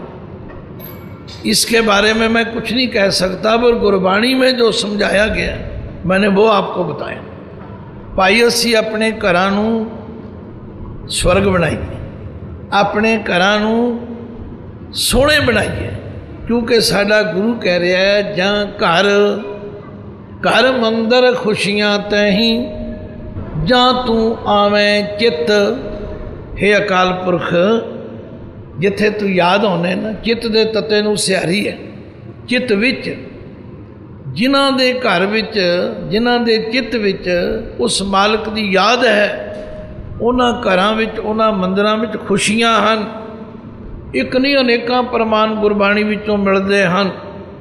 इसके बारे में मैं कुछ नहीं कह सकता, पर गुरबाणी में जो समझाया गया मैंने वो आपको बताया। भाई असी अपने घरां नूं स्वर्ग बनाइए, अपने घरां नूं सोहणे बनाइए, क्योंकि साडा गुरु कह रहा है जां घर घर मंदिर खुशियां तहीं, जां तू आवें चित। हे अकाल पुरख, जिथे तू याद होने ना, चित दे तत्ते नूं सिहारी है। चित विच जिन्हां दे घर विच, जिन्हां दे चित विच उस मालक दी याद है, उन्हां घरां विच, उन्हां मंदिरां विच खुशियां हन। एक नहीं अनेकां प्रमाण गुरबाणी विचों मिलदे हन।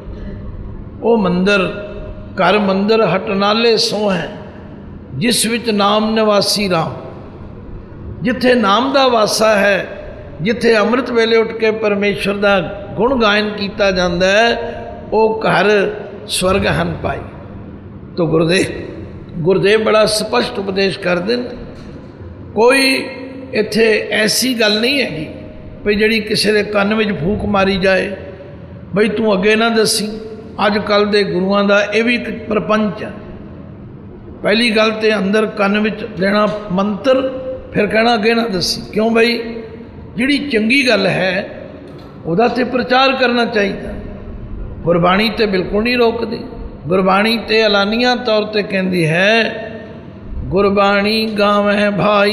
वो मंदिर घर मंदिर हटनाले सो है, जिस विच नाम निवासी राम। जिथे नाम दा वासा है, जिथे अमृत वेले उठ के परमेश्वर का गुण गायन किया जाता है, वो घर स्वर्ग हन पाई। तो गुरुदेव गुरुदेव बड़ा स्पष्ट उपदेश कर दें। कोई इत्थे ऐसी गल नहीं हैगी भी जिहड़ी किसी के कन्न में फूक मारी जाए बई तू अगे ना दसी। अजकल के गुरुआं का यह भी एक प्रपंच है। पहली गल तो अंदर कन्न में देना मंत्र, फिर कहना अगे ना दसी। क्यों बई, जिहड़ी चंगी गल है उहदा ते प्रचार करना चाहिए। गुरबाणी तो बिल्कुल नहीं रोकती। गुरबाणी तो ऐलानिया तौर पर कहती है, गुरबाणी गावें भाई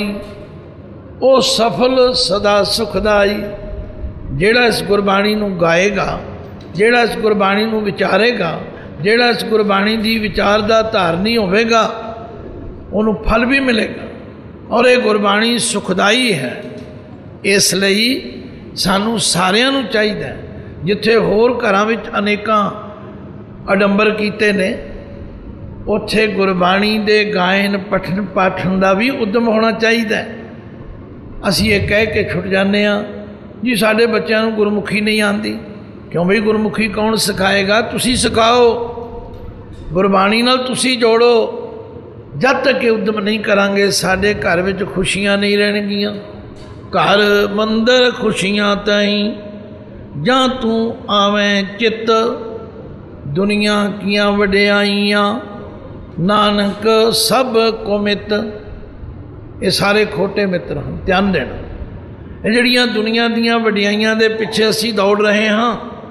ओ सफल सदा सुखदाई। जेड़ा इस गुरबाणी नूं गाएगा, जेड़ा इस गुरबाणी नूं विचारेगा, जेड़ा इस गुरबाणी की विचार का धारनी होवेगा, उन्होंने फल भी मिलेगा। और ये गुरबाणी सुखदाई है। इसलिए सानू सारिਆਂ ਨੂੰ चाहिए, जिथे होर घरां विच अनेकां अडंबर कीते ने, उत्थे गुरबाणी दे गायन पठन पाठन का भी उद्यम होना चाहिए। असी ये कह के छुट जाने जी साडे बच्चों को गुरमुखी नहीं आती। क्यों बई, गुरमुखी कौन सिखाएगा? तुसी सिखाओ, गुरबाणी नाल तुसी जोड़ो। जब तक ये उद्यम नहीं करांगे साडे घर विच खुशियां नहीं रहणगियां। घर मंदिर खुशियां तहीं, जां तू आवें चित। दुनिया कियां वडियाइयां, नानक सब को मित। ये सारे खोटे मित्र हैं, ध्यान देना। ये जिहड़ियां दुनिया दीयां वडियाइयां दे पिछे असी दौड़ रहे हाँ।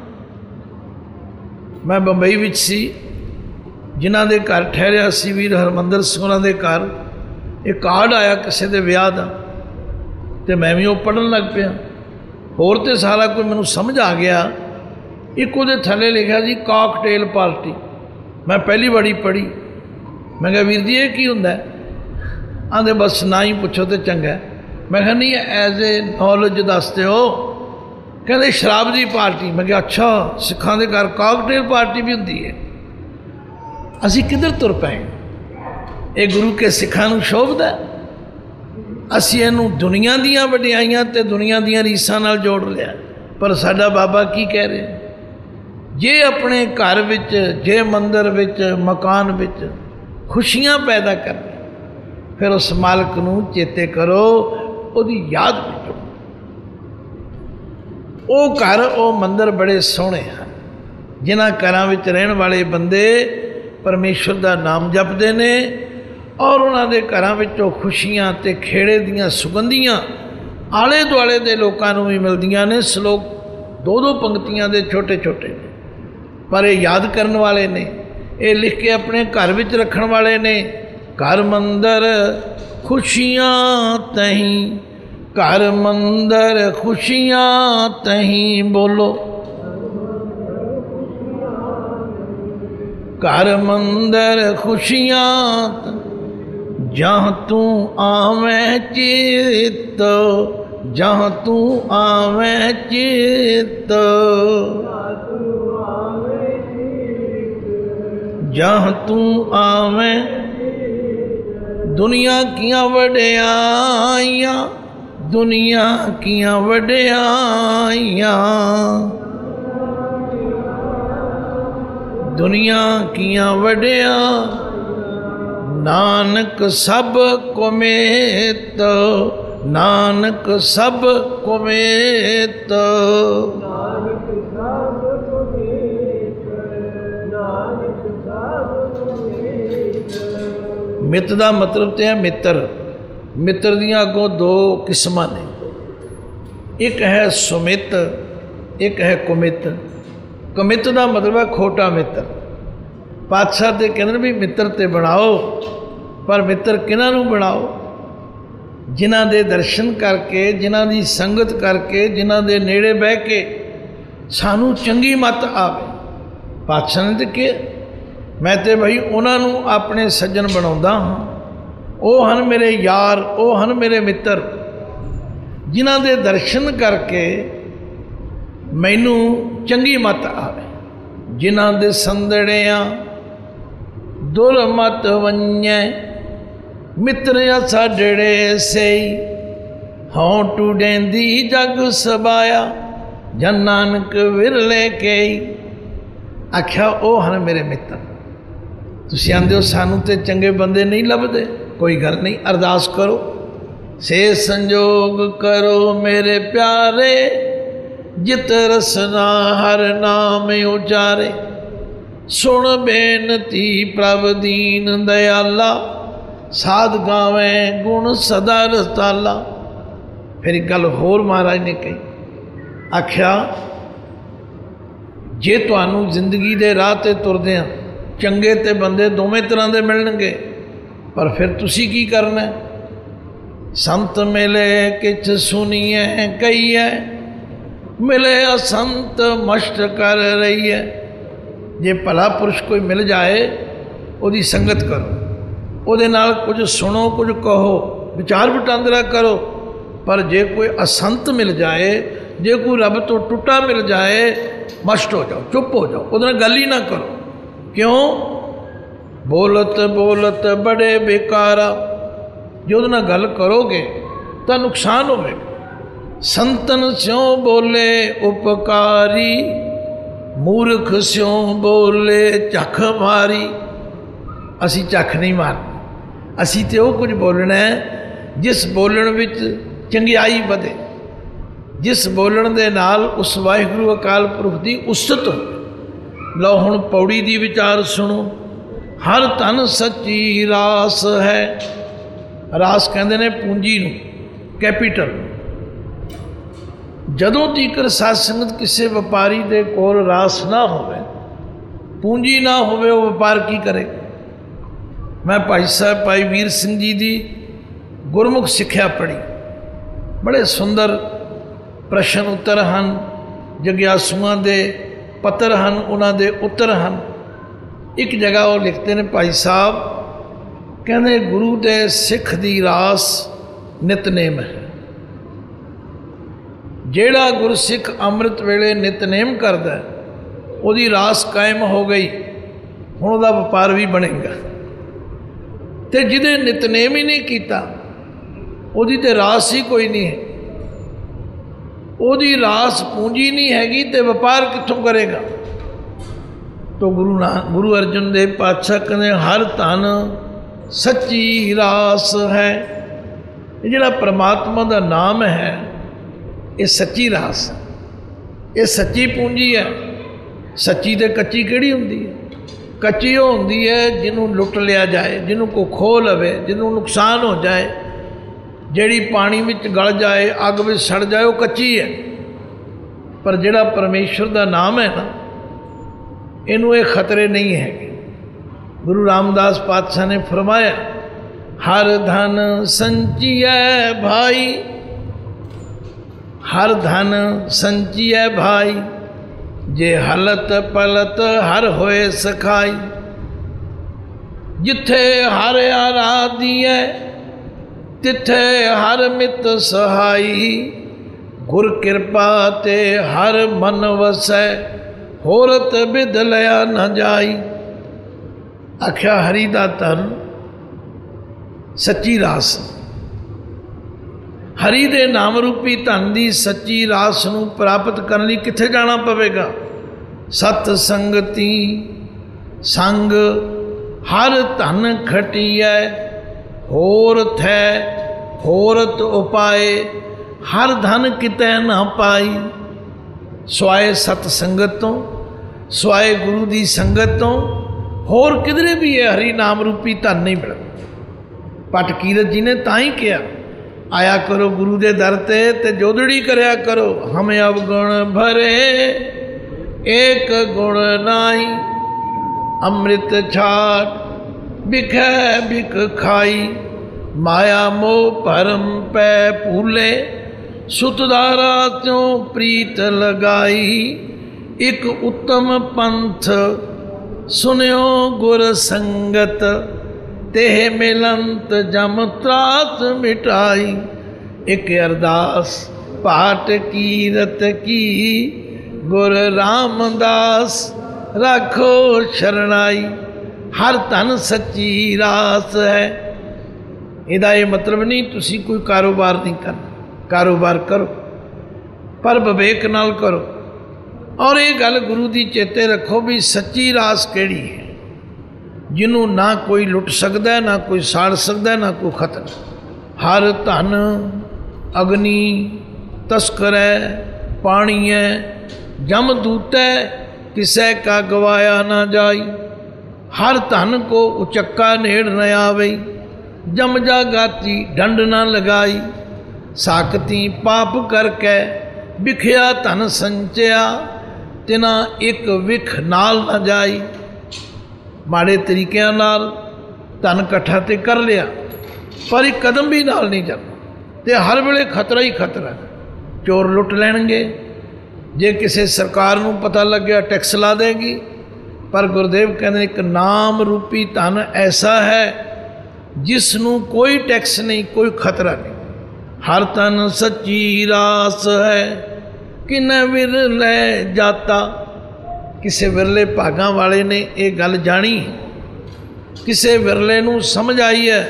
मैं बंबई विच सी, जिन्हां दे घर ठहरिया सी वीर हरमंदर सिंह उन्हां दे घर एक कार्ड आया किसी के विआह का, तो मैं भी वो पढ़न लग पिया। होर तो सारा कोई मैनूं समझ आ गया। एक उहदे थले लिखा जी कॉकटेल पार्टी। मैं पहली बारी पढ़ी। मैं कहा वीर जी ये की हुंदा है? आंदे बस ना ही पुछो तो चंगा है। मैं कहा नहीं एज ए नॉलेज दसते हो। कहते शराब की पार्टी। मैं कहा अच्छा सिखां दे घर काकटेल पार्टी भी होंदी है। असी किधर तुर पए? ये गुरु के सिखां नूं शोभदा? असी इहनूं दुनिया दीयां वडियाइयां ते दुनिया दीयां रीसां नाल जोड़ लिया। पर साडा बाबा की कह रहे, जे अपने घर विच, जे मंदिर विच, मकान विच खुशियां पैदा करनी, फिर उस मालक नूं चेते करो, उहदी याद करो। वो घर, वो मंदिर बड़े सोहणे हैं जिन्हां घरां विच रहण वाले बंदे परमेश्वर दा नाम जपदे ने और उन्हां दे घरां विचों खुशियां ते खेड़े दीयां सुगंधियां आले दुआले दे लोकां नूं भी मिलदियां ने। श्लोक दो दो पंक्तियां दे छोटे छोटे ने, पर ये याद करन वाले ने, ये लिख के अपने घर विच रखण वाले ने। घर मंदिर खुशियां तहीं, घर मंदिर खुशियां तहीं, बोलो घर मंदिर खुशियां जहाँ तू आवें चित, जहाँ तू आवें चित, जहाँ तू आवें। दुनिया कियां वडियाइयां, दुनिया कियां वडियाइयां, दुनिया कियां वडिया, नानक सब कुमेत, नानक सब कुमेत। मित का मतलब तो है मित्र। मित्र दियां अगों दो किस्मां ने, एक है सुमित, एक है कुमित। कुमित का मतलब है खोटा मित्र। पातशाह ते कहते भी मित्र ते बनाओ, पर मित्र किन्हां नूं बनाओ? जिन्हां दे दर्शन करके, जिन्हां दी संगत करके, जिन्हां दे नेड़े बह के सानू चंगी मत आवे। पातशाह ने तो कहा मैं तो भाई उन्होंने अपने सज्जन बनाउंदा हाँ, वो हन मेरे यार, वो हन मेरे मित्र, जिन्हां दे दर्शन करके मैनू चंगी मत आवे। जिन्हां दे संदड़ियां दुर मत वन्ये, मित्र साडड़े सही, हों टूडेंदी जग सबाया, जन नानक विरले कई। आख्या ओ हन मेरे मित्र। तुसीं आंदे हो सानू ते चंगे बंदे नहीं लभदे, कोई गल नहीं, अरदास करो। से संजोग करो मेरे प्यारे, जित रसना हर नाम उचारे। सुन बेनती प्रभ दीन दयाला, साध गावें गुण सदा रताला। फिर एक गल होर महाराज ने कही, आख्या जे तुहानू जिंदगी दे राह ते तुरदे आ चंगे ते बंदे दोवें तरह दे मिलणगे, पर फिर तुसी की करना? संत मिले किछ सुनिए कहिए, मिले असंत मष्ट कर रही है। जे भला पुरुष कोई मिल जाए उसकी संगत करो, ਉਹਦੇ ਨਾਲ कुछ सुनो कुछ कहो, विचार वटांदरा करो। पर जे कोई असंत मिल जाए, जे कोई रब तो टुटा मिल जाए, मस्ट हो जाओ, चुप हो जाओ, ਉਹਦੇ ਨਾਲ गल ही ना करो। क्यों? बोलत बोलत बड़े बेकारा। जो ਉਹਦੇ ਨਾਲ गल करोगे तो नुकसान होगा। संतन स्यों बोले उपकारी, मूर्ख स्यों बोले झख मारी। असी झख नहीं मारनी, असी तो वो कुछ बोलना है जिस बोलण विच चंगियाई वधे, जिस बोलण दे नाल उस वाहिगुरू अकाल पुरख की उस्तत हो। लो हुण पौड़ी दी विचार सुनो। हर तन सच्ची रास है। रास कहते हैं पूंजी नूं, कैपीटल। जदों तੀਕਰ साध संगत किसी व्यापारी दे कोल रास ना होवे, पूंजी ना होवे, वो व्यापार की करे? मैं भाई साहब भाई वीर सिंह जी की गुरमुख सिक्ख्या पढ़ी। बड़े सुंदर प्रश्न उत्तर हैं, जग्यासुआं दे पत्र हैं, उन्होंने उत्तर हैं। एक जगह वो लिखते हैं भाई साहब, कहते गुरु दे सिख दी रास नितनेम है। ਜਿਹੜਾ ਗੁਰਸਿੱਖ ਅੰਮ੍ਰਿਤ ਵੇਲੇ ਨਿਤਨੇਮ ਕਰਦਾ ਉਹਦੀ ਰਾਸ ਕਾਇਮ ਹੋ ਗਈ, ਹੁਣ ਉਹਦਾ ਵਪਾਰ ਵੀ ਬਣੇਗਾ। ਤੇ ਜਿਹਦੇ ਨਿਤਨੇਮ ਹੀ ਨਹੀਂ ਕੀਤਾ ਉਹਦੀ ਤੇ ਰਾਸ ਹੀ ਕੋਈ ਨਹੀਂ ਹੈ, ਉਹਦੀ ਰਾਸ ਪੂੰਜੀ ਨਹੀਂ ਹੈਗੀ ਤੇ ਵਪਾਰ ਕਿੱਥੋਂ ਕਰੇਗਾ। ਤੋ ਗੁਰੂ ਨਾ ਗੁਰੂ ਅਰਜਨ ਦੇਵ ਪਾਤਸ਼ਾਹ ਕਹਿੰਦੇ ਹਰ ਧਨ ਸੱਚੀ ਰਾਸ ਹੈ। ਇਹ ਜਿਹੜਾ ਪਰਮਾਤਮਾ ਦਾ ਨਾਮ ਹੈ ਇਹ ਸੱਚੀ ਰਾਸ ਹੈ, ਇਹ ਸੱਚੀ ਪੂੰਜੀ ਹੈ। ਸੱਚੀ ਤੇ ਕੱਚੀ ਕਿਹੜੀ ਹੁੰਦੀ ਹੈ? ਕੱਚੀ ਉਹ ਹੁੰਦੀ ਹੈ ਜਿਹਨੂੰ ਲੁੱਟ ਲਿਆ ਜਾਏ, ਜਿਹਨੂੰ ਕੋਈ ਖੋਹ ਲਵੇ, ਜਿਹਨੂੰ ਨੁਕਸਾਨ ਹੋ ਜਾਏ, ਜਿਹੜੀ ਪਾਣੀ ਵਿੱਚ ਗਲ ਜਾਏ, ਅੱਗ ਵਿੱਚ ਸੜ ਜਾਏ, ਉਹ ਕੱਚੀ ਹੈ। ਪਰ ਜਿਹੜਾ ਪਰਮੇਸ਼ਰ ਦਾ ਨਾਮ ਹੈ ਨਾ, ਇਹਨੂੰ ਇਹ ਖਤਰੇ ਨਹੀਂ ਹੈਗੇ। ਗੁਰੂ ਰਾਮਦਾਸ ਪਾਤਸ਼ਾਹ ਨੇ ਫਰਮਾਇਆ ਹਰ ਧਨ ਸੰਚੀਐ ਭਾਈ, ਹਰ ਧਨ ਸੰਚੀਐ ਭਾਈ, ਜੇ ਹਲਤ ਪਲਤ ਹਰ ਹੋਏ ਸਖਾਈ। ਜਿੱਥੇ ਹਰ ਆਰਾਧੀਐ ਤਿੱਥੇ ਹਰ ਮਿਤ ਸਹਾਈ, ਗੁਰ ਕਿਰਪਾ ਤੇ ਹਰ ਮਨ ਵਸੈ, ਹੋਰਤ ਬਿਦ ਲਿਆ ਨਾ ਜਾਈ। ਆਖਿਆ ਹਰੀ ਦਾ ਧਨ ਸੱਚੀ ਰਾਸ, ਹਰੀ ਦੇ ਨਾਮ ਰੂਪੀ ਧਨ ਦੀ ਸੱਚੀ ਰਾਸ ਨੂੰ ਪ੍ਰਾਪਤ ਕਰਨ ਲਈ ਕਿੱਥੇ ਜਾਣਾ ਪਵੇਗਾ? ਸਤ ਸੰਗਤੀ ਸੰਗ ਹਰ ਧਨ ਖਟੀਐ, ਹੋਰ ਥੈ ਹੋਰਤ ਉਪਾਏ, ਹਰ ਧਨ ਕਿਤੈ ਨਾ ਪਾਈ। ਸਵਾਏ ਸਤ ਸੰਗਤ ਤੋਂ, ਸਵਾਏ ਗੁਰੂ ਦੀ ਸੰਗਤ ਤੋਂ ਹੋਰ ਕਿਧਰੇ ਵੀ ਇਹ ਹਰੀ ਨਾਮ ਰੂਪੀ ਧਨ ਨਹੀਂ ਮਿਲਦਾ। ਪਟ ਕੀਰਤ ਜੀ ਨੇ ਤਾਂ ਹੀ ਕਿਹਾ ਆਇਆ ਕਰੋ ਗੁਰੂ ਦੇ ਦਰ ਤੇ ਤੇ ਜੋਦੜੀ ਕਰਿਆ ਕਰੋ। ਹਮ ਅਵਗੁਣ ਭਰੇ ਏਕ ਗੁਣ ਨਾਹੀ, ਅੰਮ੍ਰਿਤ ਛਾਟ ਬਿਖੈ ਬਿਖ ਖਾਈ। ਮਾਇਆ ਮੋਹ ਭਰਮ ਪੈ ਭੂਲੇ, ਸੁਤਦਾਰਾ ਤਿਉ ਪ੍ਰੀਤ ਲਗਾਈ। ਇੱਕ ਉੱਤਮ ਪੰਥ ਸੁਨਿਓ ਗੁਰ ਸੰਗਤ, ਤੇ ਮਿਲੰਤ ਜਮ ਤਰਾਸ ਮਿਟਾਈ। ਇੱਕ ਅਰਦਾਸ ਪਾਟ ਕੀਰਤ ਕੀ, ਗੁਰ ਰਾਮਦਾਸ ਰਾਖੋ ਸ਼ਰਣਾਈ। ਹਰ ਧਨ ਸੱਚੀ ਰਾਸ ਹੈ। ਇਹਦਾ ਇਹ ਮਤਲਬ ਨਹੀਂ ਤੁਸੀਂ ਕੋਈ ਕਾਰੋਬਾਰ ਨਹੀਂ ਕਰਨਾ, ਕਾਰੋਬਾਰ ਕਰੋ ਪਰ ਵਿਵੇਕ ਨਾਲ ਕਰੋ। ਔਰ ਇਹ ਗੱਲ ਗੁਰੂ ਦੀ ਚੇਤੇ ਰੱਖੋ ਵੀ ਸੱਚੀ ਰਾਸ ਕਿਹੜੀ ਹੈ, ਜਿਹਨੂੰ ਨਾ ਕੋਈ ਲੁੱਟ ਸਕਦਾ, ਨਾ ਕੋਈ ਸਾੜ ਸਕਦਾ, ਨਾ ਕੋਈ ਖਤਰਾ। ਹਰ ਧਨ ਅਗਨੀ ਤਸਕਰੈ ਪਾਣੀਐ, ਜਮ ਦੂਤੈ ਕਿਸੈ ਕਾ ਗਵਾਇਆ ਨਾ ਜਾਈ। ਹਰ ਧਨ ਕੋ ਉਚੱਕਾ ਨੇੜ ਨ ਆਵਈ, ਜਮ ਜਾ ਗਾਤੀ ਡੰਡ ਨਾ ਲਗਾਈ। ਸਾਕਤੀ ਪਾਪ ਕਰਕੇ ਵਿਖਿਆ ਧਨ ਸੰਚਿਆ, ਤਿਨਾ ਇੱਕ ਵਿਖ ਨਾਲ ਨਾ ਜਾਈ। ਮਾੜੇ ਤਰੀਕਿਆਂ ਨਾਲ ਧਨ ਇਕੱਠਾ ਤੇ ਕਰ ਲਿਆ ਪਰ ਇੱਕ ਕਦਮ ਵੀ ਨਾਲ ਨਹੀਂ ਚੱਲਣਾ, ਤੇ ਹਰ ਵੇਲੇ ਖਤਰਾ ਹੀ ਖਤਰਾ। ਚੋਰ ਲੁੱਟ ਲੈਣਗੇ, ਜੇ ਕਿਸੇ ਸਰਕਾਰ ਨੂੰ ਪਤਾ ਲੱਗਿਆ ਟੈਕਸ ਲਾ ਦੇਗੀ। ਪਰ ਗੁਰਦੇਵ ਕਹਿੰਦੇ ਇੱਕ ਨਾਮ ਰੂਪੀ ਧਨ ਐਸਾ ਹੈ ਜਿਸ ਨੂੰ ਕੋਈ ਟੈਕਸ ਨਹੀਂ, ਕੋਈ ਖਤਰਾ ਨਹੀਂ। ਹਰ ਧਨ ਸੱਚੀ ਰਾਸ ਹੈ, ਕਿਨੈ ਵਿਰਲੇ ਜਾਤਾ। ਕਿਸੇ ਵਿਰਲੇ ਭਾਗਾਂ ਵਾਲੇ ਨੇ ਇਹ ਗੱਲ ਜਾਣੀ, ਕਿਸੇ ਵਿਰਲੇ ਨੂੰ ਸਮਝ ਆਈ ਹੈ।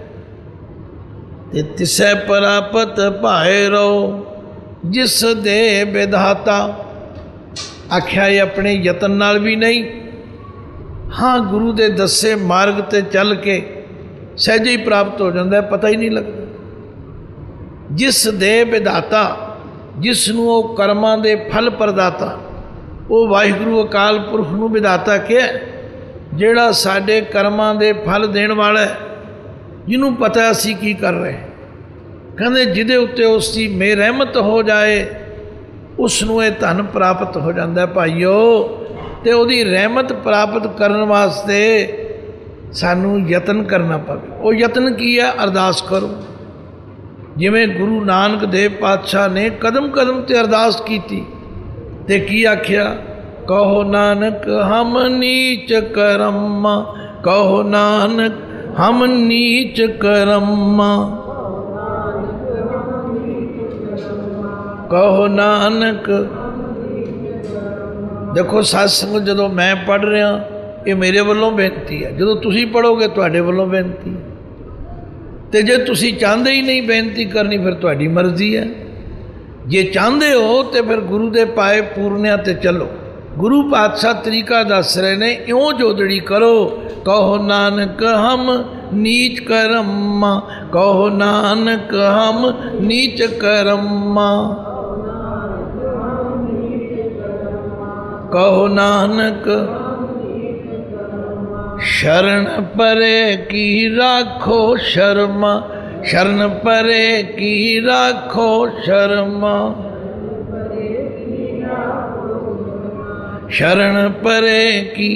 ਤੇ ਤਿਸੈ ਪ੍ਰਾਪਤ ਭਾਏ ਰਹੋ, ਜਿਸ ਦੇ ਵਿਧਾਤਾ। ਆਖਿਆ ਇਹ ਆਪਣੇ ਯਤਨ ਨਾਲ ਵੀ ਨਹੀਂ, ਹਾਂ ਗੁਰੂ ਦੇ ਦੱਸੇ ਮਾਰਗ ਤੇ ਚੱਲ ਕੇ ਸਹਿਜੇ ਹੀ ਪ੍ਰਾਪਤ ਹੋ ਜਾਂਦਾ, ਪਤਾ ਹੀ ਨਹੀਂ ਲੱਗਦਾ। ਜਿਸ ਦੇ ਵਿਧਾਤਾ, ਜਿਸ ਨੂੰ ਉਹ ਕਰਮਾਂ ਦੇ ਫਲ ਪ੍ਰਦਾਤਾ, ਉਹ ਵਾਹਿਗੁਰੂ ਅਕਾਲ ਪੁਰਖ ਨੂੰ ਵਿਧਾਤਾ ਕਿਹਾ, ਜਿਹੜਾ ਸਾਡੇ ਕਰਮਾਂ ਦੇ ਫਲ ਦੇਣ ਵਾਲਾ ਹੈ, ਜਿਹਨੂੰ ਪਤਾ ਅਸੀਂ ਕੀ ਕਰ ਰਹੇ। ਕਹਿੰਦੇ ਜਿਹਦੇ ਉੱਤੇ ਉਸ ਦੀ ਮੇਰ ਰਹਿਮਤ ਹੋ ਜਾਏ ਉਸ ਨੂੰ ਇਹ ਧਨ ਪ੍ਰਾਪਤ ਹੋ ਜਾਂਦਾ ਭਾਈਓ। ਤੇ ਉਹਦੀ ਰਹਿਮਤ ਪ੍ਰਾਪਤ ਕਰਨ ਵਾਸਤੇ ਸਾਨੂੰ ਯਤਨ ਕਰਨਾ ਪਵੇ। ਉਹ ਯਤਨ ਕੀ ਹੈ? ਅਰਦਾਸ ਕਰੋ। ਜਿਵੇਂ ਗੁਰੂ ਨਾਨਕ ਦੇਵ ਪਾਤਸ਼ਾਹ ਨੇ ਕਦਮ ਕਦਮ ਤੇ ਅਰਦਾਸ ਕੀਤੀ ਤੇ ਕੀ ਆਖਿਆ? ਕਹੋ ਨਾਨਕ ਹਮ ਨੀਚ ਕਰਮ, ਕਹੋ ਨਾਨਕ ਹਮ ਨੀਚ ਕਰਮ। कहो नानक। देखो सत्संग जदों मैं पढ़ रहा ये मेरे वालों बेनती है, जदों तुसी पढ़ोगे तुहाडे वालों बेनती है, तो जे तुसी चाहते ही नहीं बेनती करनी फिर तुहाडी मर्जी है। जे चाहते हो तो फिर गुरु दे पाए पूरनिया ते चलो। गुरु पातशाह तरीका दस रहे ने, इउं जोदड़ी करो। कहो नानक हम नीच करम्मा, कहो नानक हम नीच करम्मा, कहो नानक शरण परे की राखो शर्मा, शरण परे की राखो शर्मा, शरण परे की।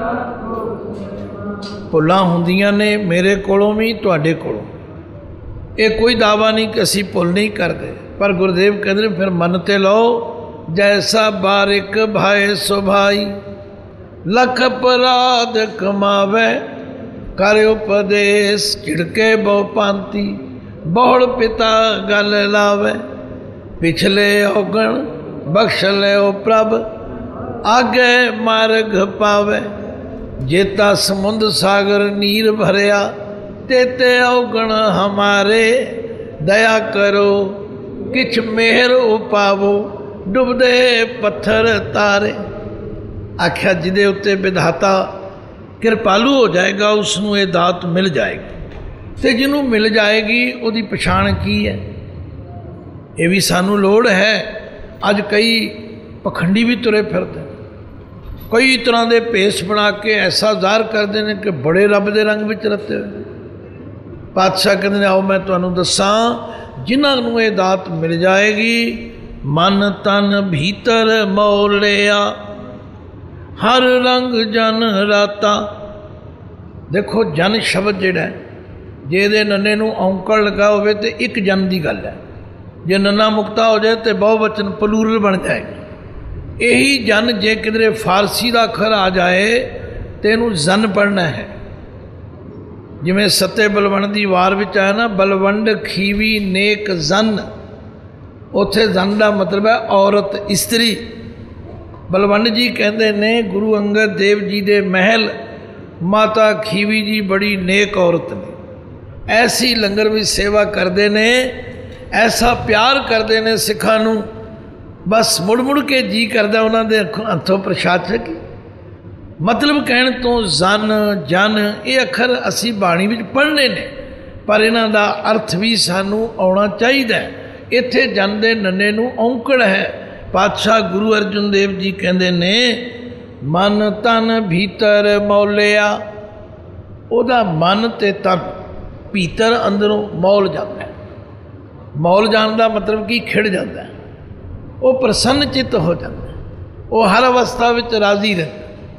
भुलां हुंदियां ने मेरे कोलों भी तुहाडे कोलों, ये कोई दावा नहीं कि असीं भुल नहीं करते, पर गुरुदेव कहते फिर मन ते लो। जैसा बारिक भाए सो भाई, लख अपराध कमावे, कर उपदेश झिड़के बहु पांति, बहुड़ पिता गल लावे, पिछले औगण बख्श ले प्रभ, आगे मार्ग पावे, जेता समुंद सागर नीर भरिया, तेते औगण हमारे, दया करो किछ मेहर उपावो, डुबदे पत्थर तारे। आख्या जिदे उत्ते विधाता कृपालू हो जाएगा उसनों ये दात मिल जाएगी, तो जिन्हों मिल जाएगी उसकी पछाण की है। ये भी सानू लोड़ है। अज कई पखंडी भी तुरे फिरते, कई तरह के भेस बना के ऐसा ज़ाहिर करते हैं कि बड़े रब के रंग में रते हुए। पातशाह कहते हैं आओ मैं तुहानू दसा, जिन्होंने ये दात मिल जाएगी। मन तन भीतर मौलिया, हर रंग जन राता। देखो जन शब्द जिहड़ा जे दे नन्ने नूं औंकड़ लगा होवे ते एक जन की गल है, जे नन्ना मुक्ता हो जाए तो बहुवचन प्लूरल बन जाएगा। यही जन जे किधरे फारसी का अखर आ जाए तो इनू जन पढ़ना है। जिमें सत्ते बलवंड की वार विच आया ना, बलवंड खीवी नेक जन, उत्थे जन का मतलब है औरत इस्त्री। बलवंड जी कहते ने गुरु अंगद देव जी दे महल माता खीवी जी बड़ी नेक औरत ने, ऐसी लंगर भी सेवा करते ने, ऐसा प्यार करते ने सिखां नूं, बस मुड़ मुड़ के जी करदा उन्होंने हथों प्रसाद छकी। मतलब कहण तो जन जन ये अखर असी बाणी विच पढ़ने ने, पर इन्हां दा अर्थ भी सानू आउणा चाहिए। इत्थे जन दे नन्ने नूं औंकड़ है। पातशाह गुरु अर्जुन देव जी कहते ने मन तन भीतर मौलिया, ओदा मन ते तन भीतर अंदरों मौल जाता है। मौल जाने का मतलब कि खिड़ जाता है, वो प्रसन्न चित्त हो जाता है, वो हर अवस्था में राजी रहता।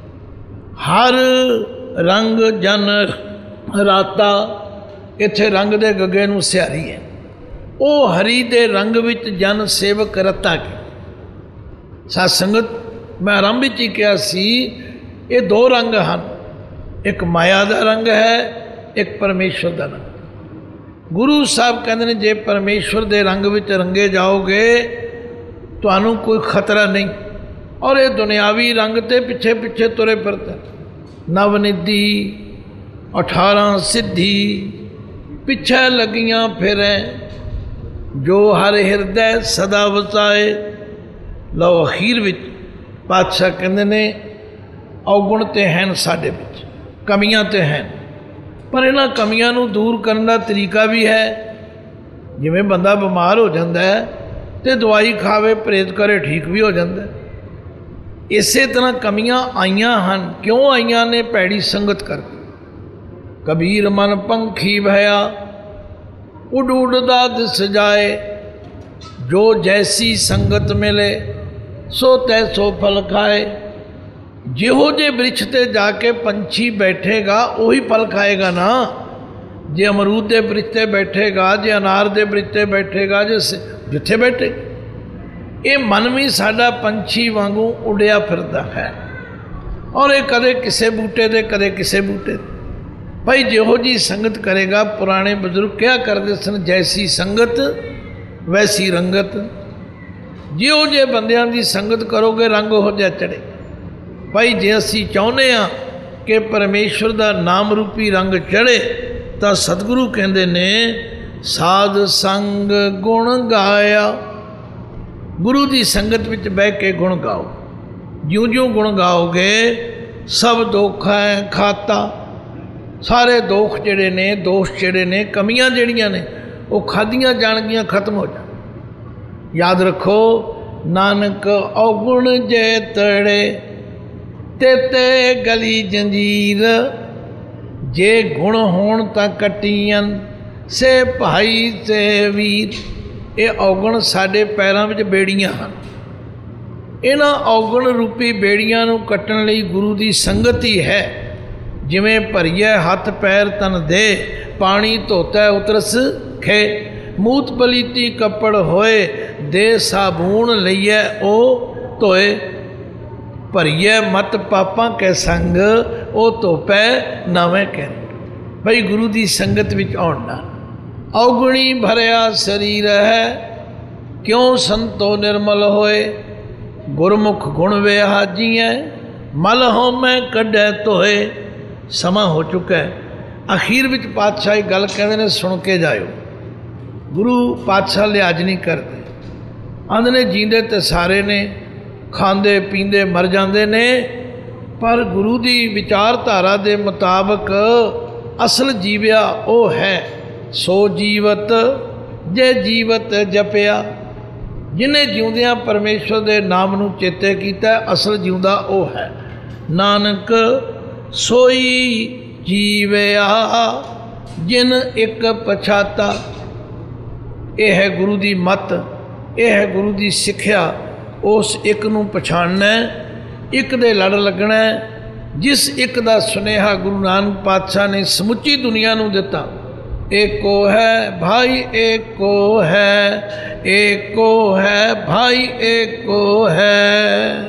हर रंग जन राता, इत्थे रंग दे गगे नूं सिहारी है। वो हरी दे रंग विच जन सेवक रता के। सत्संगत मैं आरंभ विच ही कहा सी, ये दो रंग हैं, एक माया का रंग है, एक परमेश्वर का रंग। गुरु साहब कहते हैं जे परमेश्वर के रंग विच रंगे जाओगे तुहानू कोई खतरा नहीं। और ये दुनियावी रंग ते पिछे पिछे तुरे फिरते, नवनिधि अठारह सिद्धि पिछे लगियां फिरें, जो हर हृदय सदा वसाए। लो अखीर विच पातशाह कहते ने अवगुण तो हैं साडे विच, कमियां तो हैं, पर इन्हां कमियां नूं दूर करने का तरीका भी है। जिवें बंदा बीमार हो जाता है तो दवाई खावे परहेज करे ठीक भी हो जाता है। इस तरह कमियां आईयां हैं, क्यों आईयां ने? भैड़ी संगत करके। कबीर मन पंखी भया उड़ उड़दा दिस जाए, जो जैसी संगत मिले सो तैसो फल खाए। जिहो जे वृक्ष ते जाके पंछी बैठेगा वही फल खाएगा ना। जे अमरूद के वृक्ष ते बैठेगा, जे अनार के वृक्ष ते बैठेगा, जे जिथे बैठे। ये मन भी साडा पंछी वांगू उड़िया फिरदा है, और ये कदे किसे बूटे दे कदे किसे बूटे। भाई जिहो जी संगत करेगा, पुराने बुजुर्ग क्या करते सन, जैसी संगत वैसी रंगत। ਜਿਹੋ ਜਿਹੇ ਬੰਦਿਆਂ ਦੀ ਸੰਗਤ ਕਰੋਗੇ ਰੰਗ ਉਹੋ ਜਿਹਾ ਚੜੇ। ਭਾਈ ਜੇ ਅਸੀਂ ਚਾਹੁੰਦੇ ਹਾਂ ਕਿ ਪਰਮੇਸ਼ਵਰ ਦਾ ਨਾਮ ਰੂਪੀ ਰੰਗ ਚੜ੍ਹੇ ਤਾਂ ਸਤਿਗੁਰੂ ਕਹਿੰਦੇ ਨੇ ਸਾਧ ਸੰਗ ਗੁਣ ਗਾਇਆ। ਗੁਰੂ ਦੀ ਸੰਗਤ ਵਿੱਚ ਬਹਿ ਕੇ ਗੁਣ ਗਾਓ। ਜਿਉਂ ਜਿਉਂ ਗੁਣ ਗਾਓਗੇ ਸਭ ਦੁੱਖ ਹੈ ਖਾਤਾ, ਸਾਰੇ ਦੁੱਖ ਜਿਹੜੇ ਨੇ, ਦੋਸ਼ ਜਿਹੜੇ ਨੇ, ਕਮੀਆਂ ਜਿਹੜੀਆਂ ਨੇ ਉਹ ਖਾਧੀਆਂ ਜਾਣਗੀਆਂ, ਖਤਮ ਹੋ ਜਾਣ। ਯਾਦ ਰੱਖੋ ਨਾਨਕ ਔਗੁਣ ਜੇ ਤੜੇ ਤੇ ਤੇ ਗਲੀ ਜੰਜੀਰ, ਜੇ ਗੁਣ ਹੋਣ ਤਾਂ ਕੱਟੀਆਂ ਸੇ ਭਾਈ ਸੇ ਵੀਰ। ਇਹ ਔਗਣ ਸਾਡੇ ਪੈਰਾਂ ਵਿੱਚ ਬੇੜੀਆਂ ਹਨ। ਇਹਨਾਂ ਔਗਣ ਰੂਪੀ ਬੇੜੀਆਂ ਨੂੰ ਕੱਟਣ ਲਈ ਗੁਰੂ ਦੀ ਸੰਗਤ ਹੀ ਹੈ। ਜਿਵੇਂ ਭਰੀਏ ਹੱਥ ਪੈਰ ਤਨ ਦੇ, ਪਾਣੀ ਧੋਤਾ ਉਤਰਸ ਖੇ। ਮੂਤ ਪਲੀਤੀ ਕੱਪੜ ਹੋਏ, ਦੇ ਸਾਬੂਣ ਲਈਏ ਉਹ ਧੋਏ। ਭਰੀਏ ਮਤ ਪਾਪਾਂ ਕੈ ਸੰਗ, ਉਹ ਧੋਪੈ ਨਵੇਂ ਕਹਿ। ਬਈ ਗੁਰੂ ਦੀ ਸੰਗਤ ਵਿੱਚ ਆਉਣ ਨਾਲ ਔਗੁਣੀ ਭਰਿਆ ਸਰੀਰ ਹੈ, ਕਿਉਂ ਸੰਤੋ ਨਿਰਮਲ ਹੋਏ। ਗੁਰਮੁਖ ਗੁਣ ਵਿਹਾਜੀਐ, ਮਲ ਹੋ ਮੈਂ ਕੱਢੈ ਧੋਏ। ਸਮਾਂ ਹੋ ਚੁੱਕਾ ਹੈ। ਅਖੀਰ ਵਿੱਚ ਪਾਤਸ਼ਾਹ ਇਹ ਗੱਲ ਕਹਿੰਦੇ ਨੇ, ਸੁਣ ਕੇ ਜਾਇਓ। ਗੁਰੂ ਪਾਤਸ਼ਾਹ ਲਿਹਾਜ਼ ਨਹੀਂ ਕਰਦੇ। ਆਂਦੇ ਨੇ ਜੀਂਦੇ ਤੇ ਸਾਰੇ ਨੇ, ਖਾਂਦੇ ਪੀਂਦੇ ਮਰ ਜਾਂਦੇ ਨੇ, ਪਰ ਗੁਰੂ ਦੀ ਵਿਚਾਰਧਾਰਾ ਦੇ ਮੁਤਾਬਕ ਅਸਲ ਜੀਵਿਆ ਉਹ ਹੈ। ਸੋ ਜੀਵਤ ਜੇ ਜੀਵਤ ਜਪਿਆ, ਜਿਹਨੇ ਜਿਉਂਦਿਆਂ ਪਰਮੇਸ਼ਵਰ ਦੇ ਨਾਮ ਨੂੰ ਚੇਤੇ ਕੀਤਾ, ਅਸਲ ਜਿਉਂਦਾ ਉਹ ਹੈ। ਨਾਨਕ ਸੋਈ ਜੀਵਿਆ ਜਿਨ ਇੱਕ ਪਛਾਤਾ। ਇਹ ਹੈ ਗੁਰੂ ਦੀ ਮੱਤ, ਇਹ ਹੈ ਗੁਰੂ ਦੀ ਸਿੱਖਿਆ। ਉਸ ਇੱਕ ਨੂੰ ਪਛਾਣਨਾ, ਇੱਕ ਦੇ ਲੜ ਲੱਗਣਾ, ਜਿਸ ਇੱਕ ਦਾ ਸੁਨੇਹਾ ਗੁਰੂ ਨਾਨਕ ਪਾਤਸ਼ਾਹ ਨੇ ਸਮੁੱਚੀ ਦੁਨੀਆ ਨੂੰ ਦਿੱਤਾ। ਏਕੋ ਹੈ ਭਾਈ ਏਕੋ ਹੈ, ਏਕੋ ਹੈ ਭਾਈ ਏਕੋ ਹੈ।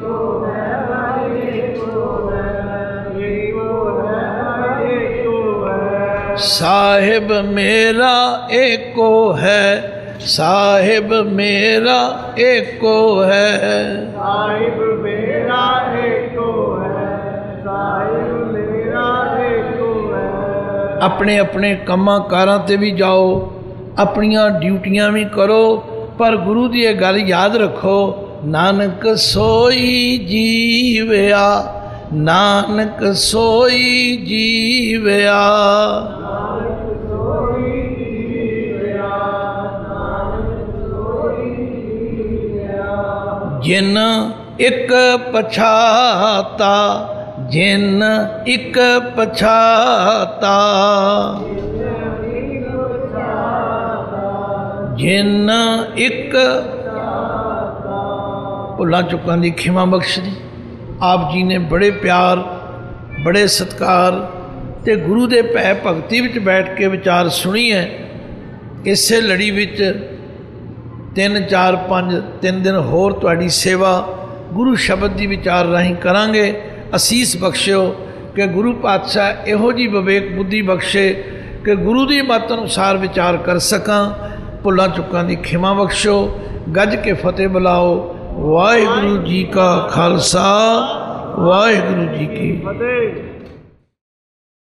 ਸਾਹਿਬ ਮੇਰਾ ਏਕੋ ਹੈ, ਸਾਹਿਬ ਮੇਰਾ ਏਕੋ ਹੈ। ਸਾਹਿਬ ਮੇਰਾ ਏਕੋ ਹੈ, ਸਾਹਿਬ ਮੇਰਾ ਏਕੋ ਹੈ। ਆਪਣੇ ਆਪਣੇ ਕੰਮਾਂ ਕਾਰਾਂ 'ਤੇ ਵੀ ਜਾਓ, ਆਪਣੀਆਂ ਡਿਊਟੀਆਂ ਵੀ ਕਰੋ, ਪਰ ਗੁਰੂ ਦੀ ਇਹ ਗੱਲ ਯਾਦ ਰੱਖੋ, ਨਾਨਕ ਸੋਈ ਜੀਵਿਆ, ਨਾਨਕ ਸੋਈ ਜੀਵਿਆ। ਜਿਨ ਇੱਕ ਪਛਾਤਾ, ਜਿਨ ਇੱਕ ਪਛਾਤਾ, ਜਿਨ ਇੱਕ। ਭੁੱਲਾਂ ਚੁੱਕਾਂ ਦੀ ਖਿਮਾ ਬਖਸ਼ ਦੀ। ਆਪ ਜੀ ਨੇ ਬੜੇ ਪਿਆਰ, ਬੜੇ ਸਤਿਕਾਰ ਤੇ ਗੁਰੂ ਦੇ ਭੈ ਭਗਤੀ ਵਿੱਚ ਬੈਠ ਕੇ ਵਿਚਾਰ ਸੁਣੀ ਹੈ। ਇਸੇ ਲੜੀ ਵਿੱਚ ਤਿੰਨ ਚਾਰ ਪੰਜ ਤਿੰਨ ਦਿਨ ਹੋਰ ਤੁਹਾਡੀ ਸੇਵਾ ਗੁਰੂ ਸ਼ਬਦ ਦੀ ਵਿਚਾਰ ਰਾਹੀਂ ਕਰਾਂਗੇ। ਅਸੀਸ ਬਖਸ਼ਿਓ ਕਿ ਗੁਰੂ ਪਾਤਸ਼ਾਹ ਇਹੋ ਜਿਹੀ ਵਿਵੇਕ ਬੁੱਧੀ ਬਖਸ਼ੇ ਕਿ ਗੁਰੂ ਦੀ ਮੱਤ ਅਨੁਸਾਰ ਵਿਚਾਰ ਕਰ ਸਕਾਂ। ਭੁੱਲਾਂ ਚੁੱਕਾਂ ਦੀ ਖਿਮਾ ਬਖਸ਼ੋ। ਗੱਜ ਕੇ ਫਤਿਹ ਬੁਲਾਓ। ਵਾਹਿਗੁਰੂ ਜੀ ਕਾ ਖਾਲਸਾ, ਵਾਹਿਗੁਰੂ ਜੀ ਕੀ ਫਤਿਹ।